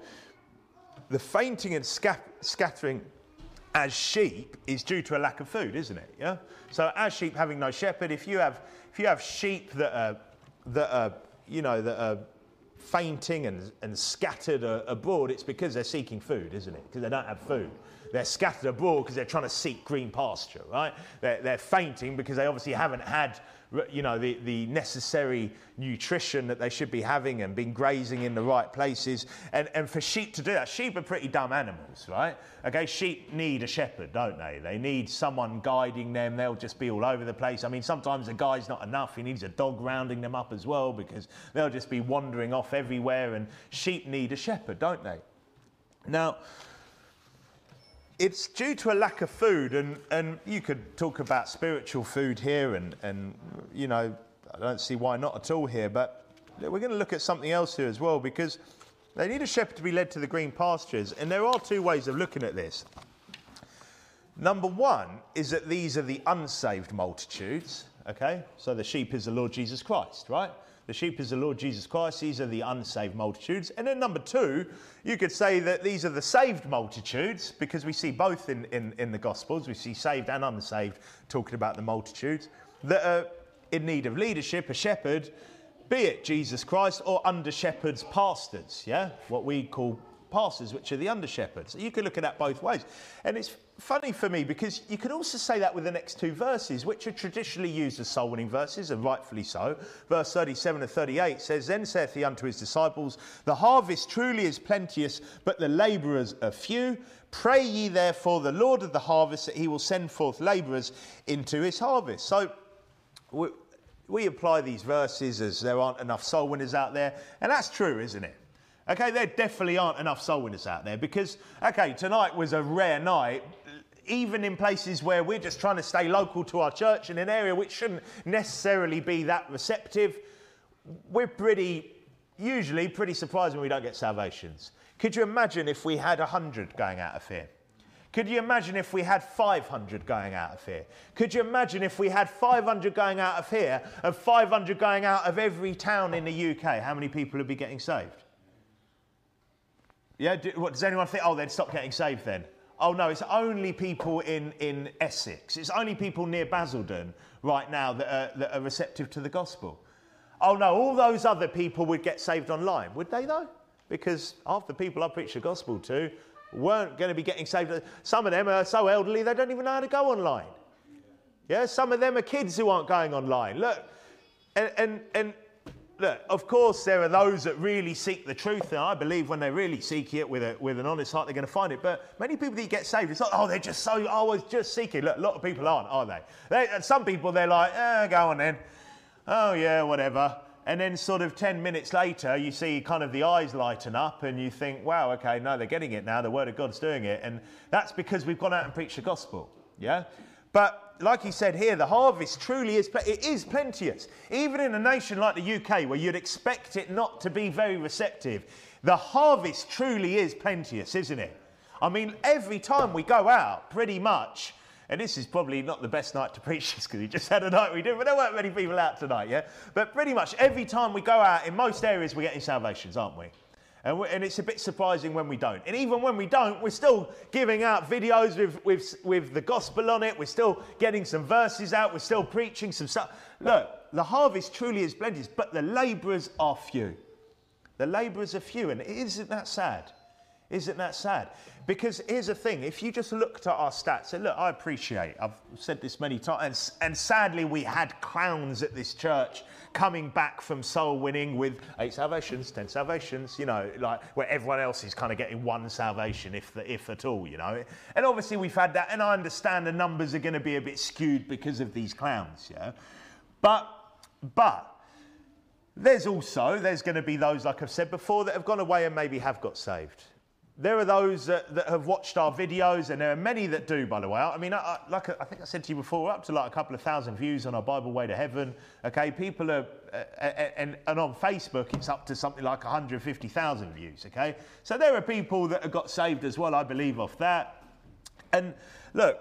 The fainting and scat- scattering as sheep is due to a lack of food, isn't it? Yeah. So as sheep having no shepherd, if you have if you have sheep that are that are, you know, that are fainting and, and scattered uh, abroad, it's because they're seeking food, isn't it? Because they don't have food. They're scattered abroad because they're trying to seek green pasture, right? They're, they're fainting because they obviously haven't had, you know, the, the necessary nutrition that they should be having and been grazing in the right places. And, and for sheep to do that, sheep are pretty dumb animals, right? Okay, sheep need a shepherd, don't they? They need someone guiding them. They'll just be all over the place. I mean, sometimes a guy's not enough. He needs a dog rounding them up as well, because they'll just be wandering off everywhere. And sheep need a shepherd, don't they? Now, it's due to a lack of food, and, and you could talk about spiritual food here, and, and, you know, I don't see why not at all here, but we're going to look at something else here as well, because they need a shepherd to be led to the green pastures, and there are two ways of looking at this. Number one is that these are the unsaved multitudes, okay? So the sheep is the Lord Jesus Christ, right? The sheep is the Lord Jesus Christ. These are the unsaved multitudes. And then number two, you could say that these are the saved multitudes, because we see both in, in, in the Gospels. We see saved and unsaved talking about the multitudes that are in need of leadership, a shepherd, be it Jesus Christ or under shepherds, pastors, yeah? What we call pastors, which are the under shepherds. You can look at that both ways. And it's funny for me, because you could also say that with the next two verses, which are traditionally used as soul winning verses, and rightfully so. Verse thirty-seven and thirty-eight says, then saith he unto his disciples, the harvest truly is plenteous, but the labourers are few. Pray ye therefore the Lord of the harvest, that he will send forth labourers into his harvest. So we, we apply these verses as there aren't enough soul winners out there, and that's true, isn't it? Okay, there definitely aren't enough soul winners out there, because, okay, tonight was a rare night, even in places where we're just trying to stay local to our church, in an area which shouldn't necessarily be that receptive. We're pretty, usually pretty surprised when we don't get salvations. Could you imagine if we had one hundred going out of here? Could you imagine if we had five hundred going out of here? Could you imagine if we had five hundred going out of here and five hundred going out of every town in the U K? How many people would be getting saved? Yeah, do, what, does anyone think, oh, they'd stop getting saved then? Oh, no, it's only people in, in Essex. It's only people near Basildon right now that are, that are receptive to the gospel. Oh no, all those other people would get saved online. Would they though? Because half the people I preached the gospel to weren't going to be getting saved. Some of them are so elderly they don't even know how to go online. Yeah, some of them are kids who aren't going online. Look, and, and, and look, of course there are those that really seek the truth, and I believe when they really seek it with a, with an honest heart, they're going to find it. But many people that get saved, it's like, oh, they're just so, oh, I was just seeking. Look, a lot of people aren't, are they? they and some people, they're like, eh, go on then. Oh, yeah, whatever. And then sort of ten minutes later, you see kind of the eyes lighten up and you think, wow, okay, no, they're getting it now. The word of God's doing it. And that's because we've gone out and preached the gospel. Yeah. But like he said here, the harvest truly is, it is plenteous. Even in a nation like the U K, where you'd expect it not to be very receptive, the harvest truly is plenteous, isn't it? I mean, every time we go out, pretty much, and this is probably not the best night to preach this because we just had a night we did, but there weren't many people out tonight, yeah? But pretty much every time we go out, in most areas, we're getting salvations, aren't we? And, and it's a bit surprising when we don't. And even when we don't, we're still giving out videos with, with, with the gospel on it. We're still getting some verses out. We're still preaching some stuff. Look, the harvest truly is plenteous, but the labourers are few. The labourers are few, and isn't that sad? Isn't that sad? Because here's the thing, if you just looked at our stats, and look, I appreciate, I've said this many times, and, and sadly we had clowns at this church coming back from soul winning with eight salvations, ten salvations, you know, like where everyone else is kind of getting one salvation, if the, if at all, you know. And obviously we've had that, and I understand the numbers are going to be a bit skewed because of these clowns, yeah. But, but, there's also, there's going to be those, like I've said before, that have gone away and maybe have got saved. There are those that, that have watched our videos, and there are many that do, by the way. I mean, I, I, like I think I said to you before, we're up to like a couple of thousand views on our Bible Way to Heaven. Okay, people are, uh, and, and on Facebook, it's up to something like one hundred fifty thousand views. Okay, so there are people that have got saved as well, I believe, off that. And look,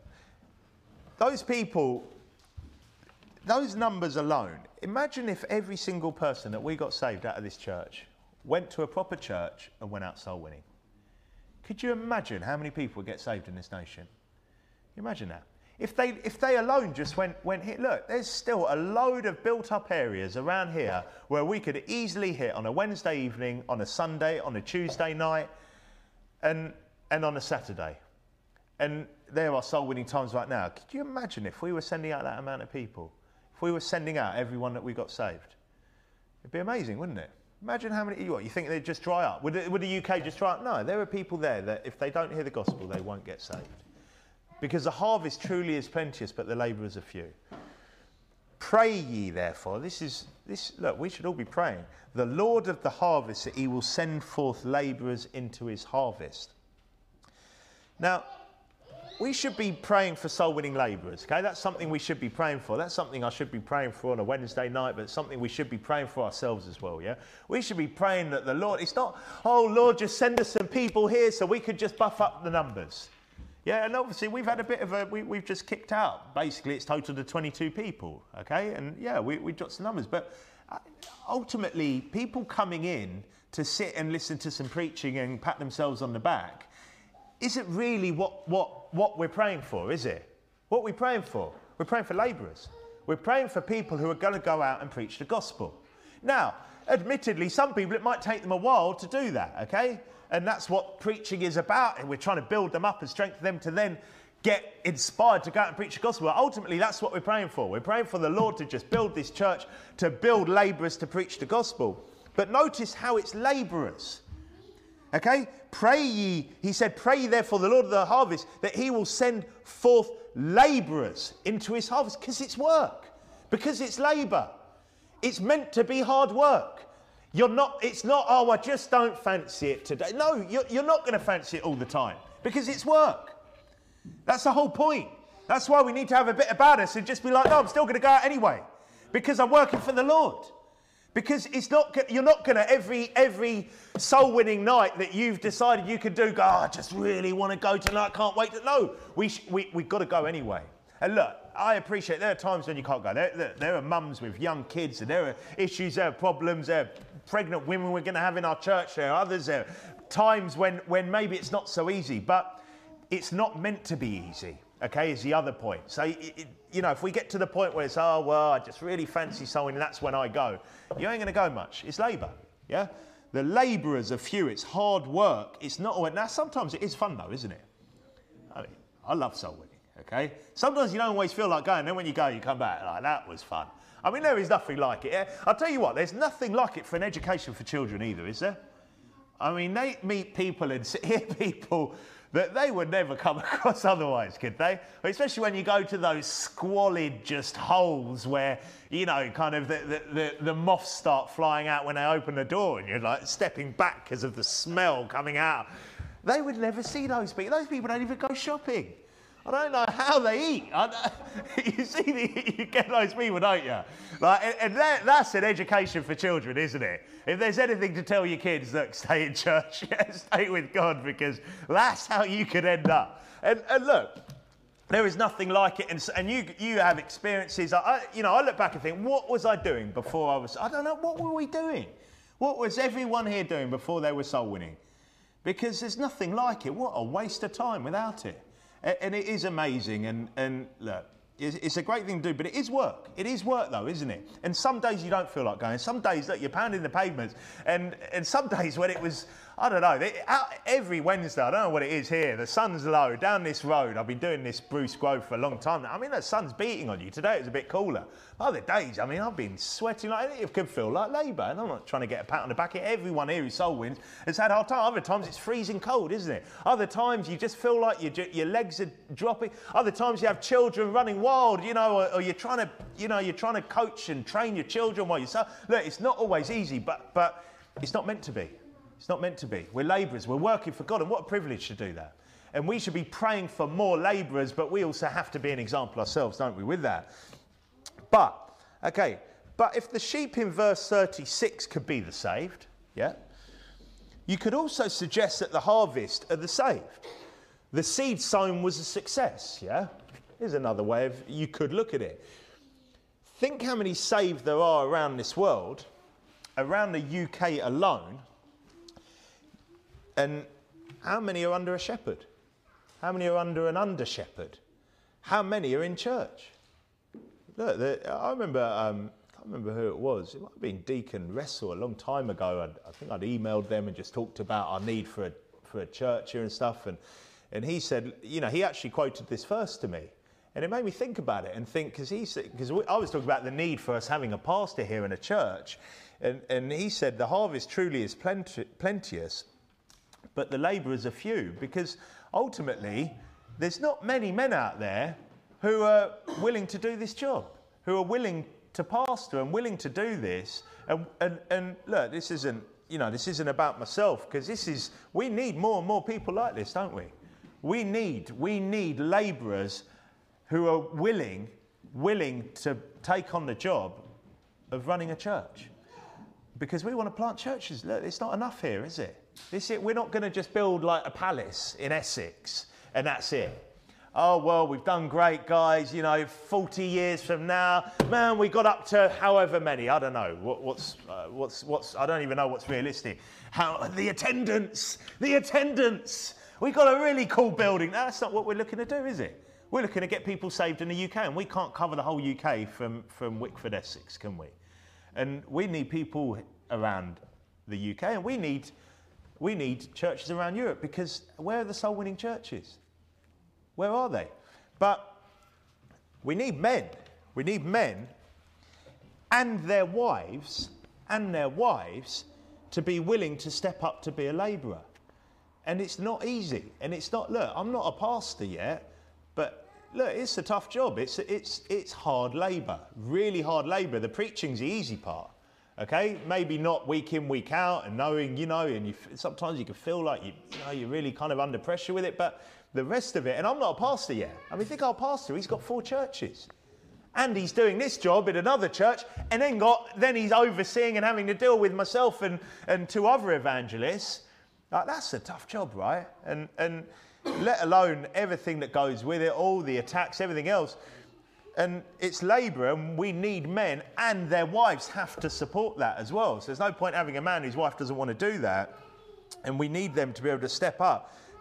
those people, those numbers alone. Imagine if every single person that we got saved out of this church went to a proper church and went out soul winning. Could you imagine how many people would get saved in this nation? Can you imagine that? If they if they alone just went, went hit, look, there's still a load of built-up areas around here where we could easily hit on a Wednesday evening, on a Sunday, on a Tuesday night, and, and on a Saturday. And there are soul-winning times right now. Could you imagine if we were sending out that amount of people? If we were sending out everyone that we got saved? It'd be amazing, wouldn't it? Imagine how many, what, you think they'd just dry up? Would the, would the U K just dry up? No, there are people there that if they don't hear the gospel, they won't get saved. Because the harvest truly is plenteous, but the labourers are few. Pray ye therefore, this is, this. look, we should all be praying. The Lord of the harvest, that he will send forth labourers into his harvest. Now, we should be praying for soul-winning labourers, okay? That's something we should be praying for. That's something I should be praying for on a Wednesday night, but it's something we should be praying for ourselves as well, yeah? We should be praying that the Lord, it's not, oh, Lord, just send us some people here so we could just buff up the numbers. Yeah, and obviously we've had a bit of a, we, we've just kicked out. Basically, it's totaled to twenty-two people, okay? And yeah, we, we got some numbers, but ultimately, people coming in to sit and listen to some preaching and pat themselves on the back isn't really what, what, what we're praying for, is it? What we're praying for? We're praying for labourers. We're praying for people who are going to go out and preach the gospel. Now, admittedly, some people, it might take them a while to do that, okay? And that's what preaching is about. And we're trying to build them up and strengthen them to then get inspired to go out and preach the gospel. But ultimately, that's what we're praying for. We're praying for the Lord to just build this church, to build labourers to preach the gospel. But notice how it's labourers. Okay, pray ye, he said, pray ye therefore the Lord of the harvest, that he will send forth labourers into his harvest, because it's work, because it's labour. It's meant to be hard work. You're not, it's not, oh, I just don't fancy it today. No, you're, you're not going to fancy it all the time, because it's work. That's the whole point. That's why we need to have a bit about us and just be like, no, I'm still going to go out anyway, because I'm working for the Lord. Because it's not, you're not going to every every soul-winning night that you've decided you could do, go, oh, I just really want to go tonight, can't wait. To, no, we, sh- we, we've got to go anyway. And look, I appreciate there are times when you can't go. There, there, there are mums with young kids, and there are issues, there are problems, there are pregnant women we're going to have in our church, there are others, there are times when, when maybe it's not so easy, but it's not meant to be easy. okay, is the other point. So, it, it, you know, if we get to the point where it's, oh, well, I just really fancy someone and that's when I go, you ain't going to go much. It's labour, yeah? The labourers are few. It's hard work. It's not always... Now, sometimes it is fun, though, isn't it? I mean, I love soul winning, okay? Sometimes you don't always feel like going, and then when you go, you come back, like, that was fun. I mean, there is nothing like it. I'll tell you what, there's nothing like it for an education for children either, is there? I mean, they meet people and hear people that they would never come across otherwise, could they? Especially when you go to those squalid just holes where, you know, kind of the, the, the, the moths start flying out when they open the door and you're like stepping back because of the smell coming out. They would never see those people. Those people don't even go shopping. I don't know how they eat. I, you see, the, you get those people, don't you? Like, and, and that, that's an education for children, isn't it? If there's anything to tell your kids, look, stay in church, yeah, stay with God, because that's how you could end up. And, and look, there is nothing like it. And, and you, you have experiences. I, you know, I look back and think, what was I doing before I was? I don't know. What were we doing? What was everyone here doing before they were soul winning? Because there's nothing like it. What a waste of time without it. And it is amazing, and, and look, it's a great thing to do, but it is work. It is work, though, isn't it? And some days you don't feel like going. Some days, look, you're pounding the pavements, and, and some days when it was, I don't know, they, out, every Wednesday, I don't know what it is here, the sun's low, down this road, I've been doing this Bruce Grove for a long time now. I mean, the sun's beating on you. Today it's a bit cooler. Other days, I mean, I've been sweating like, it can feel like labour, and I'm not trying to get a pat on the back. Everyone here who soul wins has had a hard time. Other times it's freezing cold, isn't it? Other times you just feel like your, your legs are dropping. Other times you have children running wild, you know, or, or you're trying to, you know, you're trying to coach and train your children while you're so. Look, it's not always easy, but but it's not meant to be. It's not meant to be. We're labourers. We're working for God, and what a privilege to do that. And we should be praying for more labourers, but we also have to be an example ourselves, don't we, with that? But, okay, but if the sheep in verse thirty-six could be the saved, yeah, you could also suggest that the harvest are the saved. The seed sown was a success, yeah? Here's another way of, you could look at it. Think how many saved there are around this world, around the U K alone, and how many are under a shepherd? How many are under an under-shepherd? How many are in church? Look, the, I remember, um, I can't remember who it was. It might have been Deacon Wrestle a long time ago. I'd, I think I'd emailed them and just talked about our need for a, for a church here and stuff. And, and he said, you know, he actually quoted this verse to me. And it made me think about it and think, because he said, because I was talking about the need for us having a pastor here in a church. And, and he said, the harvest truly is plenti- plenteous, but the labourers are few, because ultimately there's not many men out there who are willing to do this job, who are willing to pastor and willing to do this. And, and, and look, this isn't, you know, this isn't about myself, because this is, we need more and more people like this, don't we? We need, we need labourers who are willing, willing to take on the job of running a church. Because we want to plant churches. Look, it's not enough here, is it? This it, we're not going to just build like a palace in Essex and that's it. Oh, well, we've done great, guys. You know, forty years from now, man, we got up to however many. I don't know. What, what's, uh, what's, what's, I don't even know what's realistic. How, the attendance, the attendance. We got a really cool building. No, that's not what we're looking to do, is it? We're looking to get people saved in the U K, and we can't cover the whole U K from, from Wickford, Essex, can we? And we need people around the U K, and we need, we need churches around Europe, because where are the soul-winning churches? Where are they? But we need men. We need men and their wives, and their wives, to be willing to step up to be a labourer. And it's not easy. And it's not, look, I'm not a pastor yet, but look, it's a tough job. It's, it's, it's hard labour, really hard labour. The preaching's the easy part, okay? Maybe not week in, week out, and knowing, you know, and you, sometimes you can feel like you, you know, you're really kind of under pressure with it, but the rest of it, and I'm not a pastor yet. I mean, think our pastor, he's got four churches. And he's doing this job in another church, and then got, then he's overseeing and having to deal with myself and, and two other evangelists. Like, that's a tough job, right? And, and let alone everything that goes with it, all the attacks, everything else. And it's labour, and we need men, and their wives have to support that as well. So there's no point having a man whose wife doesn't want to do that, and we need them to be able to step up.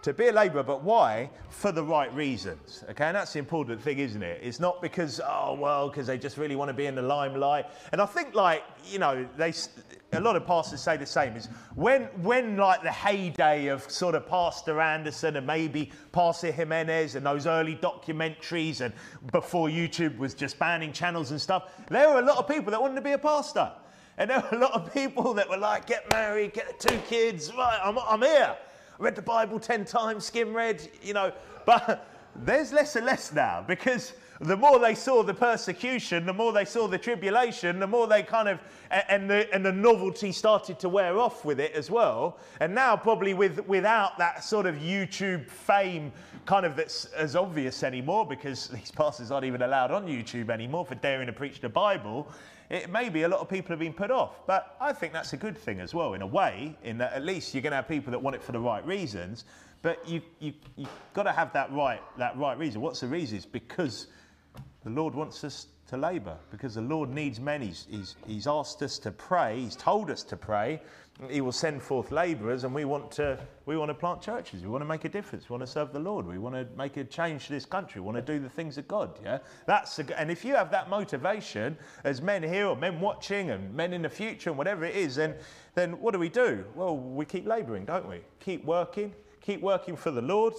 to be a labourer, but why? For the right reasons, okay? And that's the important thing, isn't it? It's not because, oh, well, because they just really want to be in the limelight. And I think, like, you know, they, a lot of pastors say the same, is when, when like, the heyday of sort of Pastor Anderson and maybe Pastor Jimenez and those early documentaries and before YouTube was just banning channels and stuff, there were a lot of people that wanted to be a pastor. And there were a lot of people that were like, get married, get two kids, right, I'm, I'm here. Read the Bible ten times, skim read, you know, but there's less and less now, because the more they saw the persecution, the more they saw the tribulation, the more they kind of, and the, and the novelty started to wear off with it as well. And now probably with without that sort of YouTube fame kind of that's as obvious anymore, because these pastors aren't even allowed on YouTube anymore for daring to preach the Bible, it may be a lot of people have been put off. But I think that's a good thing as well, in a way, in that at least you're going to have people that want it for the right reasons. But you, you, you've got to have that right, that right reason. What's the reason? It's because the Lord wants us to labour, because the Lord needs men. He's, he's, he's asked us to pray. He's told us to pray. He will send forth labourers, and we want to we want to plant churches. We want to make a difference. We want to serve the Lord. We want to make a change to this country. We want to do the things of God. Yeah, that's a, and if you have that motivation as men here or men watching and men in the future and whatever it is, then then what do we do? Well, we keep labouring, don't we? Keep working. Keep working for the Lord.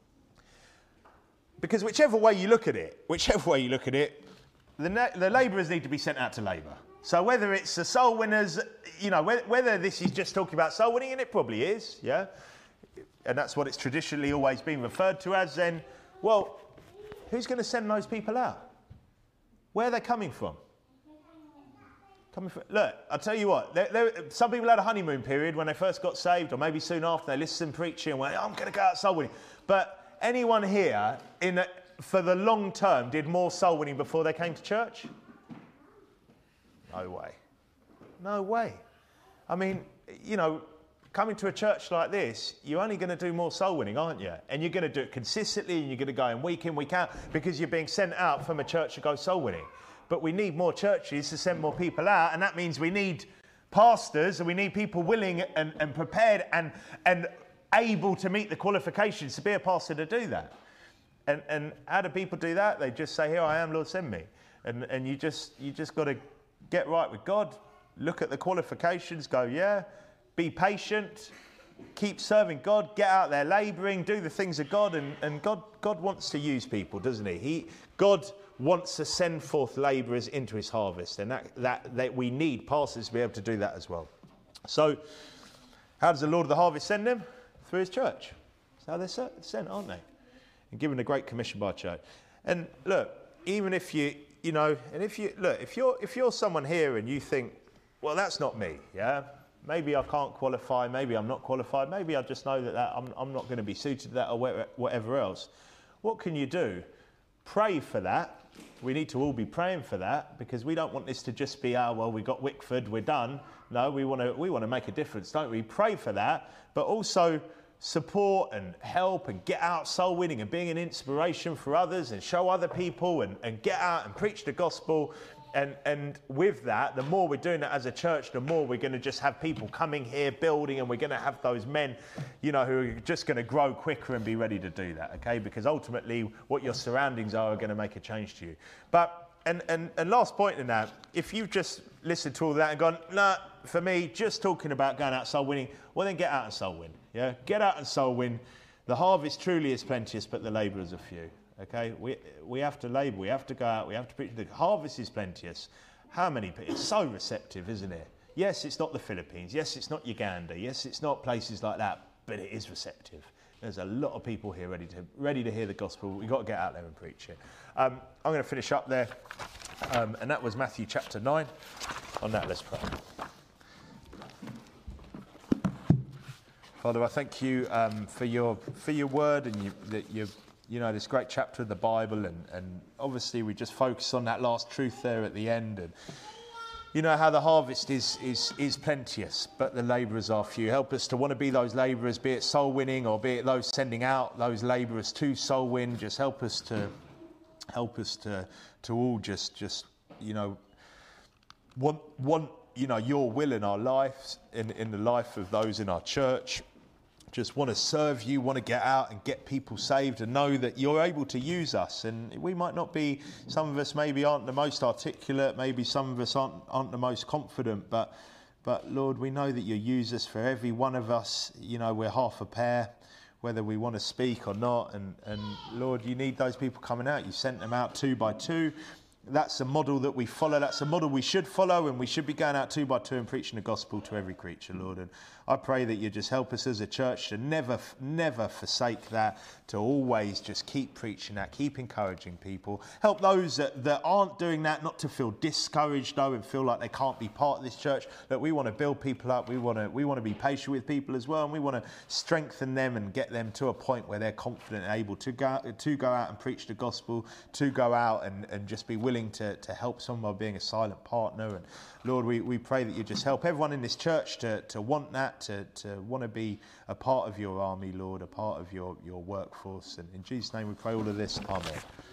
Because whichever way you look at it, whichever way you look at it, the, the labourers need to be sent out to labour. So whether it's the soul winners, you know, whether, whether this is just talking about soul winning, and it probably is, yeah, and that's what it's traditionally always been referred to as, then, well, who's going to send those people out? Where are they coming from? Coming from, look, I'll tell you what, there, there, some people had a honeymoon period when they first got saved, or maybe soon after, they listened to preaching and went, oh, I'm going to go out soul winning. But anyone here, in a, for the long term, did more soul winning before they came to church? No way. No way. I mean, you know, coming to a church like this, you're only going to do more soul winning, aren't you? And you're going to do it consistently, and you're going to go in week in, week out, because you're being sent out from a church to go soul winning. But we need more churches to send more people out, and that means we need pastors, and we need people willing and, and prepared and, and able to meet the qualifications to be a pastor to do that. And, and how do people do that? They just say, here I am, Lord, send me. And, and you just, you just got to get right with God, look at the qualifications, go, yeah, be patient, keep serving God, get out there labouring, do the things of God, and, and God, God wants to use people, doesn't he? He God wants to send forth labourers into his harvest, and that, that, that we need pastors to be able to do that as well. So, how does the Lord of the harvest send them? Through his church. That's how they're sent, aren't they? And given a great commission by church. And look, even if you, you know, and if you, look, if you're, if you're someone here and you think, well, that's not me, yeah? Maybe I can't qualify, maybe I'm not qualified, maybe I just know that, that I'm, I'm not going to be suited to that or whatever else. What can you do? Pray for that. We need to all be praying for that, because we don't want this to just be, oh, well, we got Wickford, we're done. No, we want to we want to make a difference, don't we? Pray for that, but also support and help and get out soul winning and being an inspiration for others and show other people and, and get out and preach the gospel. And, and with that, the more we're doing that as a church, the more we're going to just have people coming here, building, and we're going to have those men, you know, who are just going to grow quicker and be ready to do that, okay? Because ultimately, what your surroundings are are going to make a change to you. But, and, and, and last point in that, if you've just listened to all that and gone, nah, for me, just talking about going out soul winning, well, then get out and soul win, yeah? Get out and soul win. The harvest truly is plenteous, but the labourers are few. Okay, we we have to labour, we have to go out, we have to preach. The harvest is plenteous. How many people? It's so receptive, isn't it? Yes, it's not the Philippines. Yes, it's not Uganda. Yes, it's not places like that, but it is receptive. There's a lot of people here ready to ready to hear the gospel. We've got to get out there and preach it. Um, I'm going to finish up there, um, and that was Matthew chapter nine. On that, let's pray. Father, I thank you um, for your for your word and you, that you've. You know, this great chapter of the Bible, and, and obviously we just focus on that last truth there at the end. And you know how the harvest is is is plenteous, but the labourers are few. Help us to want to be those labourers, be it soul winning or be it those sending out those labourers to soul win. Just help us to help us to to all just just you know want want you know your will in our lives, in in the life of those in our church. just want to serve you, want to get out and get people saved and know that you're able to use us. And we might not be, some of us maybe aren't the most articulate, maybe some of us aren't, aren't the most confident, but but Lord, we know that you use us. For every one of us, you know, we're half a pair, whether we want to speak or not. And, and Lord, you need those people coming out. You sent them out two by two. That's a model that we follow. That's a model we should follow, and we should be going out two by two and preaching the gospel to every creature, Lord. And I pray that you just help us as a church to never, never forsake that, to always just keep preaching that, keep encouraging people. Help those that, that aren't doing that not to feel discouraged, though, and feel like they can't be part of this church. That we want to build people up. We want to, we want to be patient with people as well, and we want to strengthen them and get them to a point where they're confident and able to go, to go out and preach the gospel, to go out and, and just be willing to, to help someone by being a silent partner. And Lord, we, we pray that you just help everyone in this church to, to want that, to, to want to be a part of your army, Lord, a part of your, your workforce. And in Jesus' name we pray all of this. Amen.